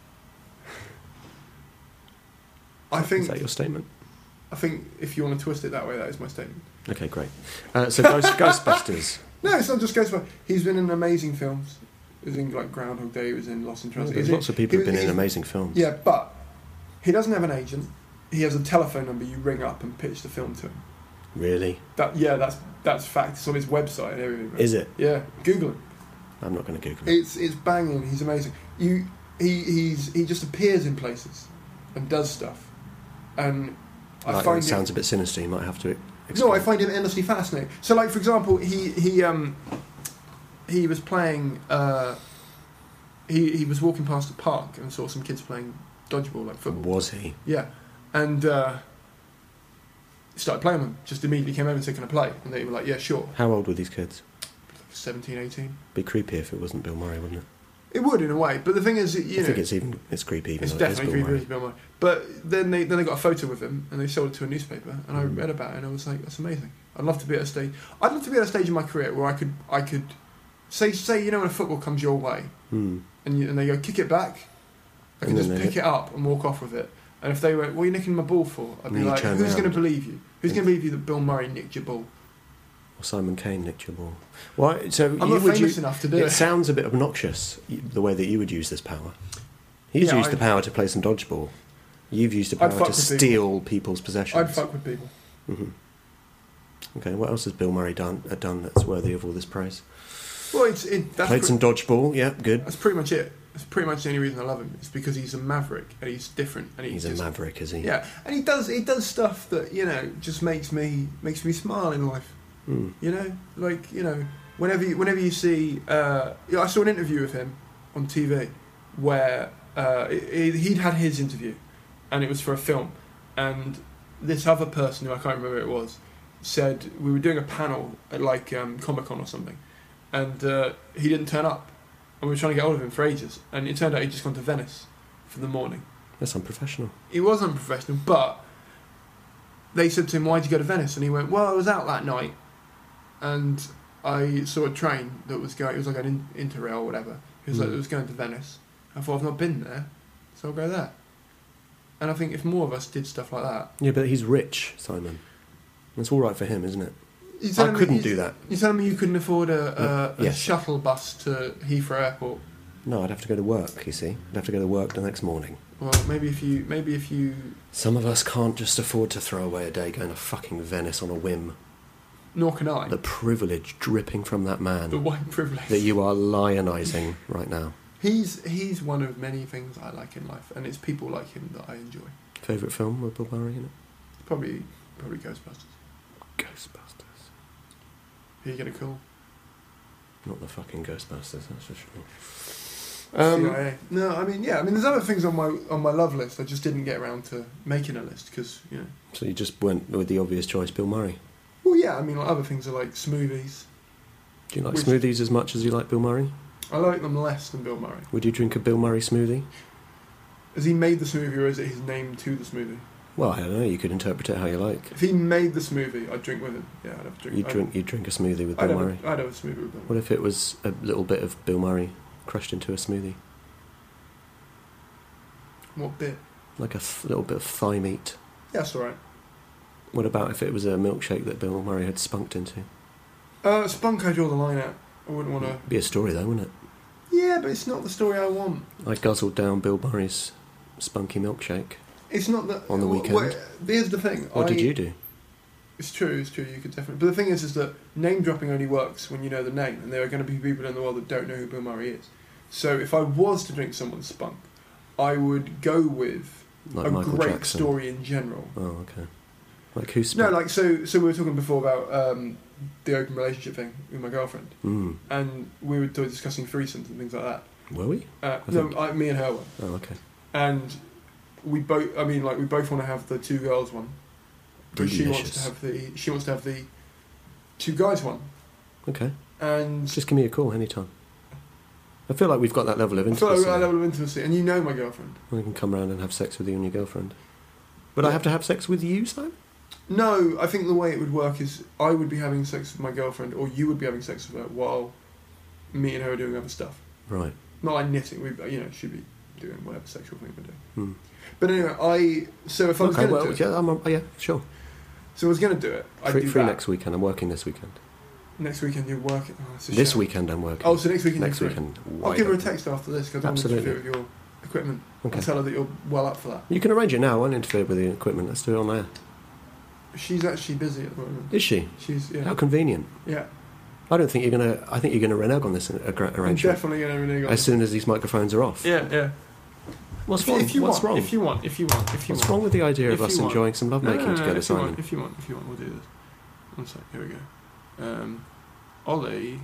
S3: I
S4: Is
S3: think
S4: that your statement?
S3: I think if you want to twist it that way, that is my statement.
S4: Okay, great. Uh, so Ghost, Ghostbusters.
S3: No, it's not just Ghostbusters. He's been in amazing films. He was in like Groundhog Day. He was in Lost in Translation.
S4: There's
S3: He's in-
S4: lots of people
S3: he
S4: who've been
S3: was-
S4: in
S3: he's-
S4: amazing films.
S3: Yeah, but he doesn't have an agent. He has a telephone number you ring up and pitch the film to him.
S4: Really?
S3: That yeah, that's that's fact. It's on his website and everything.
S4: Is it?
S3: Yeah, Google it.
S4: I'm not going to Google it.
S3: It's it's banging. He's amazing. You he he's he just appears in places and does stuff, and I
S4: Like,
S3: find
S4: it sounds
S3: him,
S4: a bit sinister. You might have to explain.
S3: no, I find him endlessly fascinating. So, like for example, he he um he was playing. Uh, he he was walking past a park and saw some kids playing dodgeball, like football.
S4: Was he?
S3: Yeah, and uh, started playing with them. Just immediately came over and said, "Can I play?" And they were like, "Yeah, sure."
S4: How old were these kids?
S3: seventeen, eighteen.
S4: Be creepy if it wasn't Bill Murray, wouldn't it?
S3: It would in a way, but the thing is, you
S4: I
S3: know,
S4: think it's even it's creepy even
S3: it's
S4: though it is
S3: definitely
S4: Bill
S3: creepy
S4: Murray.
S3: as Bill Murray. But then they then they got a photo with him and they sold it to a newspaper, and I
S4: Mm.
S3: read about it and I was like, that's amazing. I'd love to be at a stage. I'd love to be at a stage in my career where I could I could say say you know when a football comes your way
S4: Hmm.
S3: and you, and they go kick it back, I
S4: And
S3: can just
S4: then they
S3: pick
S4: hit-
S3: it up and walk off with it. And if they went, what are you nicking my ball for? I'd be
S4: And you
S3: like,
S4: turn
S3: who's going to
S4: round.
S3: believe you? Who's going to believe you that Bill Murray nicked your ball?
S4: Or Simon Kane nicked your ball. Why? So
S3: I'm
S4: you
S3: not
S4: would
S3: famous
S4: use,
S3: enough to do
S4: it.
S3: it.
S4: Sounds a bit obnoxious, y- the way that you would use this power. He's
S3: Yeah,
S4: used
S3: I-
S4: the power to play some dodgeball. You've used the
S3: I'd
S4: power
S3: fuck
S4: to
S3: with people.
S4: steal people's possessions.
S3: I'd fuck with people.
S4: hmm Okay, what else has Bill Murray done, uh, done that's worthy of all this praise?
S3: Well, it's it, that's,
S4: Played
S3: pre-
S4: some dodgeball, yeah, good.
S3: that's pretty much it. That's pretty much the only reason I love him. It's because he's a maverick and he's different and he's,
S4: He's a
S3: just,
S4: maverick, is he?
S3: Yeah, and he does he does stuff that you know just makes me makes me smile in life.
S4: Mm.
S3: You know, like you know, whenever you, whenever you see, uh, yeah, I saw an interview with him on T V where uh, he, he'd had his interview, and it was for a film, and this other person who I can't remember who it was said we were doing a panel at like um, Comic Con or something, and uh, he didn't turn up, and we were trying to get hold of him for ages, and it turned out he'd just gone to Venice for the morning.
S4: That's unprofessional.
S3: He was unprofessional, but they said to him, "Why'd you go to Venice?" And he went, "Well, I was out that night, and I saw a train that was going. It was like an in, Interrail or whatever. It was
S4: Mm.
S3: like it was going to Venice. I thought I've not been there, so I'll go there." And I think if more of us did stuff like that,
S4: Yeah, but he's rich, Simon. It's all right for him, isn't it?
S3: you
S4: I
S3: telling me-
S4: couldn't
S3: you-
S4: do that.
S3: You're telling me you couldn't afford a, a,
S4: No,
S3: a
S4: yes.
S3: shuttle bus to Heathrow Airport?
S4: No, I'd have to go to work, you see. I'd have to go to work the next morning.
S3: Well, maybe if you, maybe if you,
S4: Some of us can't just afford to throw away a day going to fucking Venice on a whim.
S3: nor can I.
S4: The privilege dripping from that man
S3: The white privilege.
S4: that you are lionising right now.
S3: He's he's one of many things I like in life, and it's people like him that I enjoy.
S4: Favourite film with Bill Murray in it?
S3: Probably probably Ghostbusters.
S4: Ghostbusters.
S3: Who are you gonna call?
S4: Not the fucking Ghostbusters, that's for sure. Um,
S3: C I A. No, I mean yeah. I mean there's other things on my on my love list. I just didn't get around to making a list because you know.
S4: so you just went with the obvious choice, Bill Murray.
S3: Well, yeah. I mean like, other things are like smoothies.
S4: Do you like
S3: Which-
S4: smoothies as much as you like Bill Murray?
S3: I like them less than Bill Murray.
S4: Would you drink a Bill Murray smoothie?
S3: Has he made the smoothie or is it his name to the smoothie?
S4: Well, I don't know. You could interpret it how you like.
S3: If he made the smoothie, I'd drink with him. Yeah, I'd have a drink.
S4: You
S3: I'd-
S4: drink. You drink a smoothie with
S3: I'd
S4: Bill
S3: have,
S4: Murray.
S3: a, I'd have a smoothie with Bill.
S4: What if it was a little bit of Bill Murray crushed into a smoothie,
S3: What bit?
S4: like a th- little bit of thigh meat?
S3: Yeah, that's alright.
S4: What about if it was a milkshake that Bill Murray had spunked into?
S3: Uh, Spunk, I draw the line out. I wouldn't want to.
S4: Be a story though, wouldn't it?
S3: Yeah, but it's not the story I want.
S4: I guzzled down Bill Murray's spunky milkshake.
S3: It's not the
S4: On the
S3: wh-
S4: weekend.
S3: wh- here's the thing.
S4: What
S3: I,
S4: did you do?
S3: It's true. It's true. You could definitely. But the thing is, is that name dropping only works when you know the name, and there are going to be people in the world that don't know who Bill Murray is. So if I was to drink someone's spunk, I would go with
S4: Like
S3: a
S4: Michael
S3: great
S4: Jackson.
S3: story in general.
S4: Oh, okay. Like who
S3: No,
S4: spunk?
S3: like so. So we were talking before about um, the open relationship thing with my girlfriend,
S4: Mm.
S3: and we were discussing threesomes and things like that.
S4: Were we?
S3: Uh,
S4: I
S3: no,
S4: think-
S3: I, me and her were.
S4: Oh, okay.
S3: And we both, I mean, like we both want to have the two girls one, but she wants to
S4: Delicious.
S3: have the she wants to have the two guys one.
S4: Okay.
S3: And
S4: Just give me a call anytime. I feel like we've got that level of
S3: I feel like
S4: intimacy.
S3: we've got a level of intimacy, and you know my girlfriend.
S4: I can come round and have sex with you and your girlfriend. Would I have to have sex with you, Simon?
S3: No, I think the way it would work is I would be having sex with my girlfriend, or you would be having sex with her, while me and her are doing other stuff.
S4: Right.
S3: Not like knitting. We, you know, she'd be doing whatever sexual thing we're doing.
S4: Hmm.
S3: But anyway, I so if I was
S4: Okay,
S3: going to
S4: well,
S3: do it,
S4: yeah, I'm, oh, yeah, sure.
S3: so I was going to do it. I'd
S4: Free,
S3: do
S4: free
S3: that.
S4: next weekend. I'm working this weekend.
S3: Next weekend you're working. Oh, that's a
S4: This
S3: shame.
S4: weekend I'm working.
S3: Oh, so next weekend.
S4: Next
S3: you're free.
S4: weekend.
S3: I'll
S4: wide
S3: give her a
S4: open.
S3: text after this because I don't want to
S4: Absolutely.
S3: interfere with your equipment.
S4: Okay.
S3: I'll tell her that you're well up for that.
S4: You can arrange it now. I won't interfere with the equipment. Let's do it on air.
S3: She's actually busy at the moment.
S4: Is she?
S3: She's yeah.
S4: How convenient.
S3: Yeah.
S4: I don't think you're gonna. I think you're gonna renege on this uh, gra-
S3: I'm
S4: arrangement
S3: definitely going to renege on
S4: as
S3: it.
S4: soon as these microphones are off.
S3: Yeah, yeah.
S4: What's
S3: if,
S4: wrong?
S3: If you
S4: What's
S3: want,
S4: wrong?
S3: If you want, if you want, if you
S4: What's
S3: want.
S4: wrong with the idea
S3: If
S4: of us
S3: you want.
S4: enjoying some lovemaking
S3: no, no, no,
S4: together,
S3: if you
S4: Simon?
S3: want, if you want, if you want, we'll do this. One sec. Here we go. Um, Ollie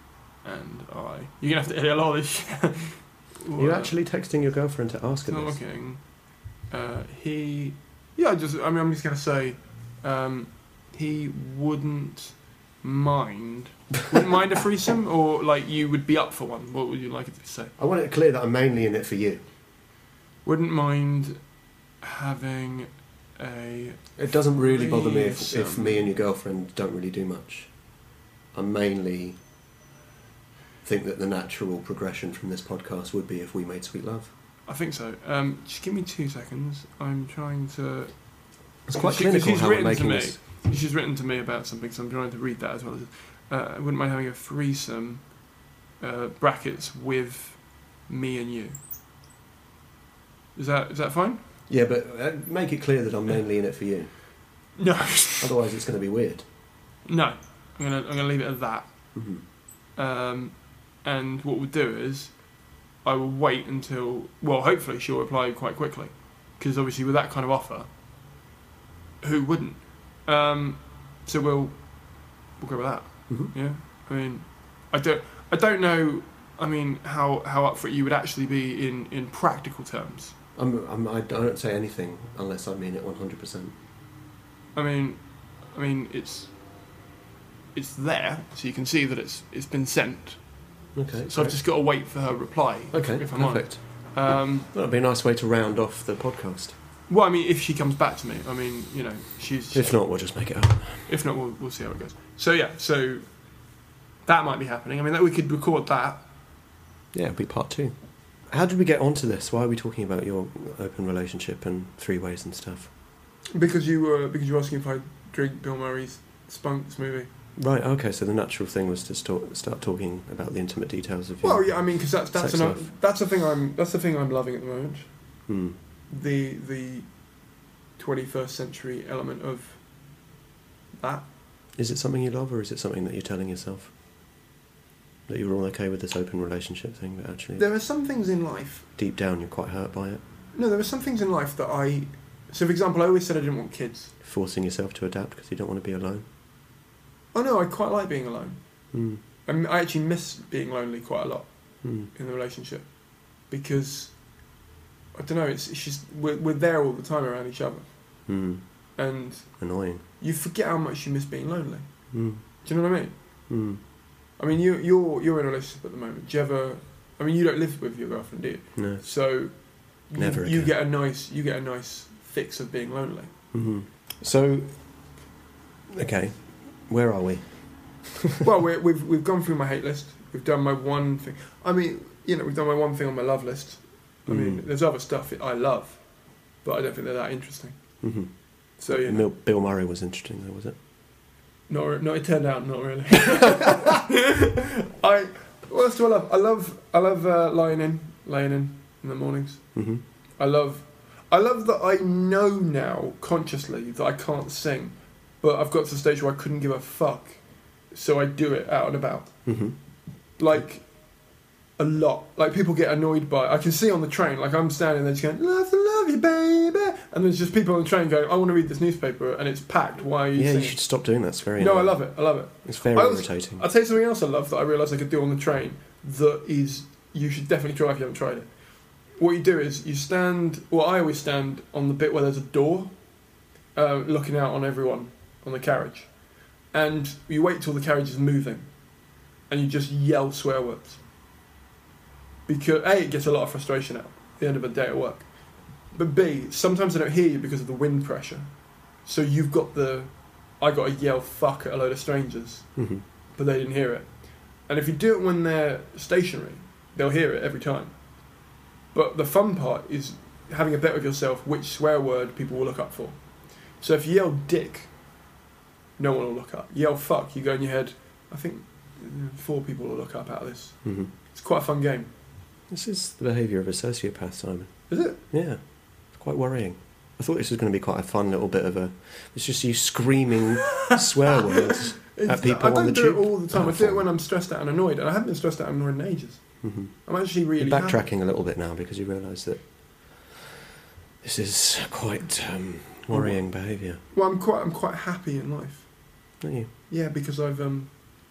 S3: and I. You're gonna have to edit a lot of this shit.
S4: You're actually texting your girlfriend to ask her this.
S3: talking. Uh, he, yeah, I just. I mean, I'm just gonna say, um, he wouldn't mind. Wouldn't mind a threesome, or like you would be up for one. What would you like it to say?
S4: I want it clear that I'm mainly in it for you.
S3: Wouldn't mind having a.
S4: It doesn't really bother me if, if
S3: Threesome.
S4: me and your girlfriend don't really do much. I mainly think that the natural progression from this podcast would be if we made sweet love.
S3: I think so. Um, just give me two seconds. I'm trying to.
S4: It's quite
S3: She-
S4: clinical
S3: she's
S4: how we're
S3: written to
S4: making
S3: me.
S4: this.
S3: she's written to me about something, so I'm trying to read that as well. Uh, I wouldn't mind having a threesome, uh, brackets, with me and you. Is that is that fine?
S4: Yeah, but uh, make it clear that I'm mainly in it for you.
S3: No.
S4: Otherwise, it's going to be weird.
S3: No. I'm gonna I'm gonna leave it at that.
S4: Mm-hmm.
S3: Um, and what we'll do is, I will wait until, well, hopefully she'll reply quite quickly, because obviously with that kind of offer, who wouldn't? Um, so we'll we'll go with that.
S4: Mm-hmm.
S3: Yeah. I mean, I don't I don't know. I mean, how how up for it you would actually be in, in practical terms.
S4: I'm, I'm, I don't say anything unless I mean it one hundred percent.
S3: I mean, I mean it's it's there, so you can see that it's it's been sent.
S4: Okay.
S3: So I've just got to wait for her reply.
S4: Okay.
S3: If, if I'm
S4: Perfect.
S3: honest. Um,
S4: That'd be a nice way to round off the podcast.
S3: well, I mean, if she comes back to me, I mean, you know, she's.
S4: If not, we'll just make it up.
S3: If not, we'll we'll see how it goes. So yeah, so that might be happening. I mean, that we could record that.
S4: Yeah, it'll be part two. How did we get onto this? Why are we talking about your open relationship and three ways and stuff?
S3: Because you were because you were asking if I drink Bill Murray's Spunks movie.
S4: Right. Okay. So the natural thing was to start start talking about the intimate details of your.
S3: Well, yeah, I mean, because that's that's
S4: sex
S3: an,
S4: life.
S3: that's the thing I'm that's the thing I'm loving at the moment.
S4: Hmm.
S3: The the twenty-first century element of that.
S4: Is it something you love, or is it something that you're telling yourself that you're all okay with this open relationship thing, but actually
S3: There are some things in life.
S4: deep down you're quite hurt by it?
S3: No, there are some things in life that I. So, for example, I always said I didn't want kids.
S4: Forcing yourself to adapt because you don't want to be alone.
S3: Oh no, I quite like being alone.
S4: Hmm.
S3: I, mean, I actually miss being lonely quite a lot
S4: Hmm.
S3: in the relationship because I don't know. It's, it's just we're we're there all the time around each other,
S4: Hmm.
S3: and
S4: Annoying.
S3: you forget how much you miss being lonely.
S4: Hmm.
S3: Do you know what I mean?
S4: Hmm.
S3: I mean, you you're you're in a relationship at the moment. Do you ever? I mean, you don't live with your girlfriend, do you?
S4: No.
S3: So you,
S4: Never
S3: you
S4: again.
S3: get a nice you get a nice fix of being lonely.
S4: Hmm. So, okay, where are we?
S3: Well, we're, we've we've gone through my hate list. We've done my one thing. I mean, you know, we've done my one thing on my love list. I mean,
S4: Mm.
S3: there's other stuff I love, but I don't think they're that interesting.
S4: Mm-hmm.
S3: So you know,
S4: Mil- Bill Murray was interesting, though, was it?
S3: not re- no, it turned out not really. I what else do I love? I love I love uh, lying in, laying in in the mornings.
S4: Mm-hmm.
S3: I love I love that I know now consciously that I can't sing, but I've got to the stage where I couldn't give a fuck, so I do it out and about.
S4: Mm-hmm.
S3: Like a lot. Like people get annoyed by. I can see on the train. Like I'm standing there just going, "Love to love you, baby," and there's just people on the train going, "I want to read this newspaper," and it's packed. Why are you
S4: Yeah,
S3: singing?
S4: you should stop doing that. It's very
S3: No, I
S4: annoying.
S3: love it. I love it.
S4: It's very
S3: I also-
S4: irritating.
S3: I'll tell you something else I love that I realised I could do on the train that is, you should definitely try if you haven't tried it. What you do is you stand, well I always stand on the bit where there's a door, uh, looking out on everyone on the carriage. And you wait till the carriage is moving and you just yell swear words. Because A, it gets a lot of frustration out at the end of a day at work. But B, sometimes they don't hear you because of the wind pressure. So you've got the, I got to yell fuck at a load of strangers,
S4: Mm-hmm.
S3: but they didn't hear it. And if you do it when they're stationary, they'll hear it every time. But the fun part is having a bet with yourself which swear word people will look up for. So if you yell dick, no one will look up. Yell fuck, you go in your head, I think four people will look up out of this.
S4: Mm-hmm.
S3: It's quite a fun game.
S4: This is the behaviour of a sociopath, Simon.
S3: Is it?
S4: Yeah, it's quite worrying. I thought this was going to be quite a fun little bit of a. It's just you screaming swear words at people
S3: I don't
S4: on the
S3: do
S4: tube.
S3: it all the time.
S4: Oh,
S3: I do it
S4: fine.
S3: when I'm stressed out and annoyed, and I haven't been stressed out and annoyed in ages.
S4: Mm-hmm.
S3: I'm actually really
S4: You're
S3: happy.
S4: backtracking a little bit now because you realise that this is quite um, worrying behaviour.
S3: Well, I'm quite, I'm quite happy in life.
S4: Don't you?
S3: Yeah, because I've um,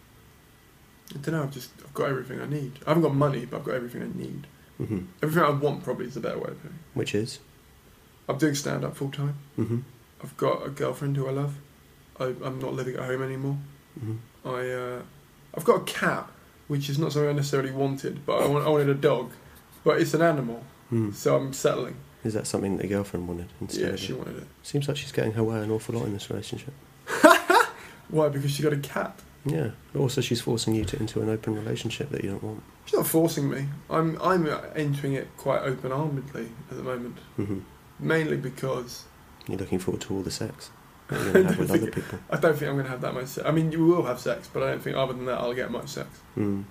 S3: I don't know. I've just I've got everything I need. I haven't got money, but I've got everything I need.
S4: Mm-hmm.
S3: Everything I want probably is a better way of putting it.
S4: Which is?
S3: I'm doing stand up full time.
S4: Mm-hmm.
S3: I've got a girlfriend who I love. I, I'm not living at home anymore.
S4: Mm-hmm.
S3: I uh, I've got a cat, which is not something I necessarily wanted, but I, want, I wanted a dog. But it's an animal,
S4: Mm.
S3: so I'm settling.
S4: Is that something that your girlfriend wanted instead?
S3: Yeah,
S4: of
S3: she
S4: it?
S3: wanted it.
S4: Seems like she's getting her way an awful lot in this relationship.
S3: Why? Because she got a cat.
S4: Yeah. But also, she's forcing you to into an open relationship that you don't want.
S3: She's not forcing me. I'm I'm entering it quite open-armedly at the moment,
S4: Mm-hmm.
S3: mainly because
S4: You're looking forward to all the sex. What are you going to have with other people?
S3: I don't think I'm going to have that much sex. I mean, you will have sex, but I don't think other than that I'll get much sex.
S4: Mm.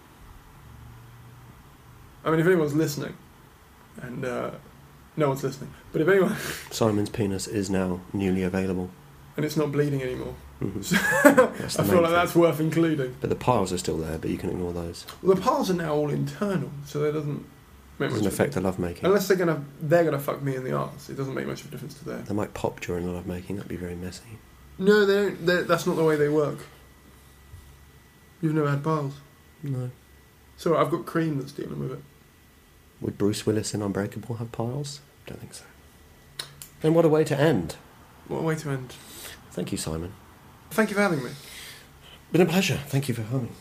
S3: I mean, if anyone's listening, and uh, no one's listening, but if anyone...
S4: Simon's penis is now newly available.
S3: And it's not bleeding anymore.
S4: Mm-hmm.
S3: So I feel like that's worth including.
S4: But the piles are still there, but you can ignore those.
S3: Well, the piles are now all internal, so that doesn't make
S4: Doesn't
S3: much
S4: affect the lovemaking.
S3: Unless they're gonna they're gonna fuck me in the arse, it doesn't make much of a difference to them.
S4: They might pop during the lovemaking. That'd be very messy.
S3: No, they don't. They're, that's not the way they work. You've never had piles.
S4: No.
S3: So I've got cream that's dealing with it.
S4: Would Bruce Willis in Unbreakable have piles? Don't think so. Then what a way to end.
S3: What a way to end.
S4: Thank you, Simon.
S3: Thank you for having me.
S4: Been a pleasure. Thank you for coming.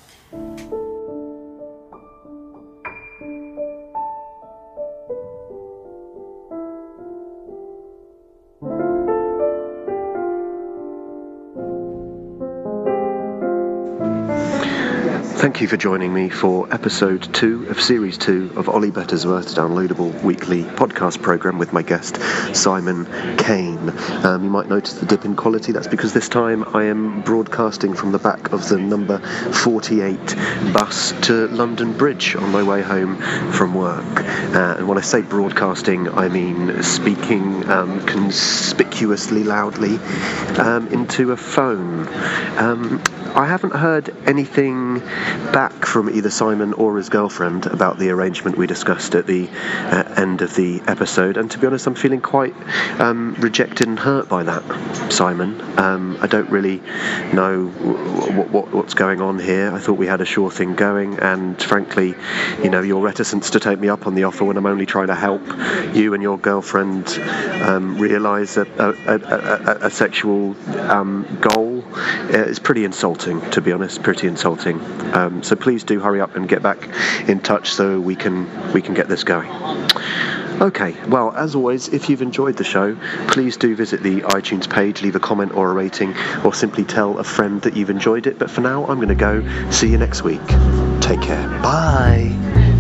S2: Thank you for joining me for episode two of series two of Ollie Bettersworth's downloadable weekly podcast programme with my guest Simon Kane. Um, you might notice the dip in quality. That's because this time I am broadcasting from the back of the number forty-eight bus to London Bridge on my way home from work. Uh, and when I say broadcasting, I mean speaking um, conspicuously loudly um, into a phone. Um, I haven't heard anything back from either Simon or his girlfriend about the arrangement we discussed at the uh, end of the episode, and to be honest I'm feeling quite um, rejected and hurt by that, Simon. Um, I don't really know what, what, what's going on here. I thought we had a sure thing going, and frankly, you know, your reticence to take me up on the offer when I'm only trying to help you and your girlfriend um, realise a, a, a, a, a sexual um, goal uh, is pretty insulting. To be honest, pretty insulting. Um, so please do hurry up and get back in touch so we can we can get this going. Okay, well, as always, if you've enjoyed the show, please do visit the iTunes page, leave a comment or a rating, or simply tell a friend that you've enjoyed it. But for now, I'm going to go. See you next week. Take care. Bye.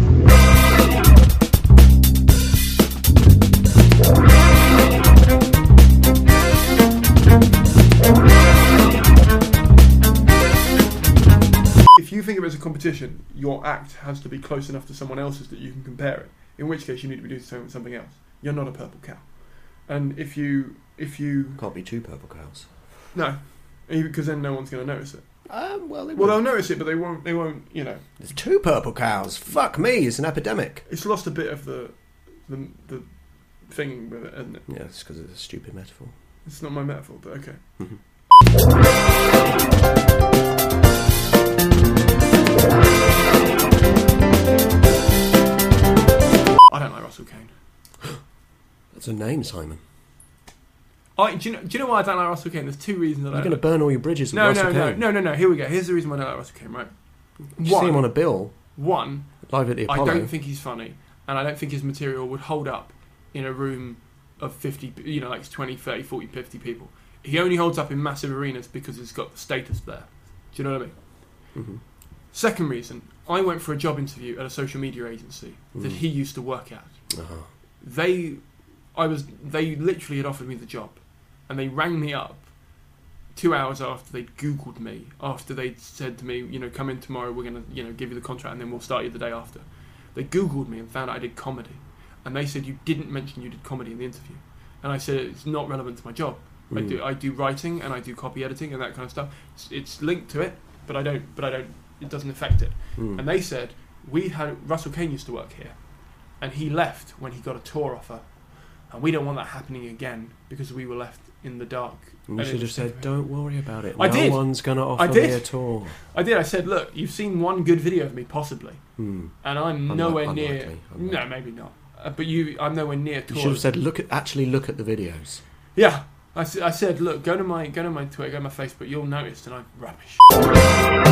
S3: If you think of it as a competition, your act has to be close enough to someone else's that you can compare it. In which case, you need to be doing something else. You're not a purple cow. And if you if you
S4: Can't be two purple cows.
S3: no, because then no one's going to notice it.
S4: Um, well, they
S3: Well, they'll notice it, but they won't. They won't. You know,
S4: There's two purple cows. Fuck me, it's an epidemic.
S3: it's lost a bit of the the the thing with it, isn't it?
S4: Yeah, it's because it's a stupid metaphor.
S3: It's not my metaphor, but okay. I don't like Russell Kane.
S4: That's a name, Simon.
S3: I, do, you know, do you know why I don't like Russell Kane? There's two reasons that I
S4: You're
S3: don't
S4: going to burn all your bridges with
S3: No,
S4: Russell
S3: no, no,
S4: Kane.
S3: no, no, no. Here we go. Here's the reason why I don't like Russell Kane, right?
S4: You see him on a bill,
S3: One,
S4: live at the
S3: I
S4: Apollo.
S3: don't think he's funny, and I don't think his material would hold up in a room of fifty, you know, like twenty, thirty, forty, fifty people. He only holds up in massive arenas because he's got the status there. Do you know what I mean?
S4: Mm-hmm.
S3: Second reason, I went for a job interview at a social media agency that
S4: Mm.
S3: he used to work at.
S4: Uh-huh.
S3: They, I was, they literally had offered me the job, and they rang me up two hours after they'd Googled me, after they'd said to me, you know, come in tomorrow, we're going to, you know, give you the contract and then we'll start you the day after. They Googled me and found out I did comedy. And they said, you didn't mention you did comedy in the interview. And I said, it's not relevant to my job.
S4: Mm.
S3: I do I do writing and I do copy editing and that kind of stuff. It's, it's linked to it, but I don't, but I don't, it doesn't affect it.
S4: Mm.
S3: And they said, we had, Russell Kane used to work here. And he left when he got a tour offer. And we don't want that happening again because we were left in the dark.
S4: You
S3: And
S4: should
S3: it
S4: have
S3: was
S4: said, don't worry about it.
S3: I
S4: no
S3: did.
S4: one's going to offer
S3: I did.
S4: me a tour.
S3: I did. I said, look, you've seen one good video of me, possibly,
S4: Hmm.
S3: and I'm
S4: Unlike-
S3: nowhere near.
S4: unlikely, unlikely.
S3: No, maybe not. Uh, but you, I'm nowhere near.
S4: You
S3: Tour.
S4: should have said, look at, actually look at the videos.
S3: Yeah, I, s- I said, look, go to my go to my Twitter, go to my Facebook. You'll notice, and I'm rubbish.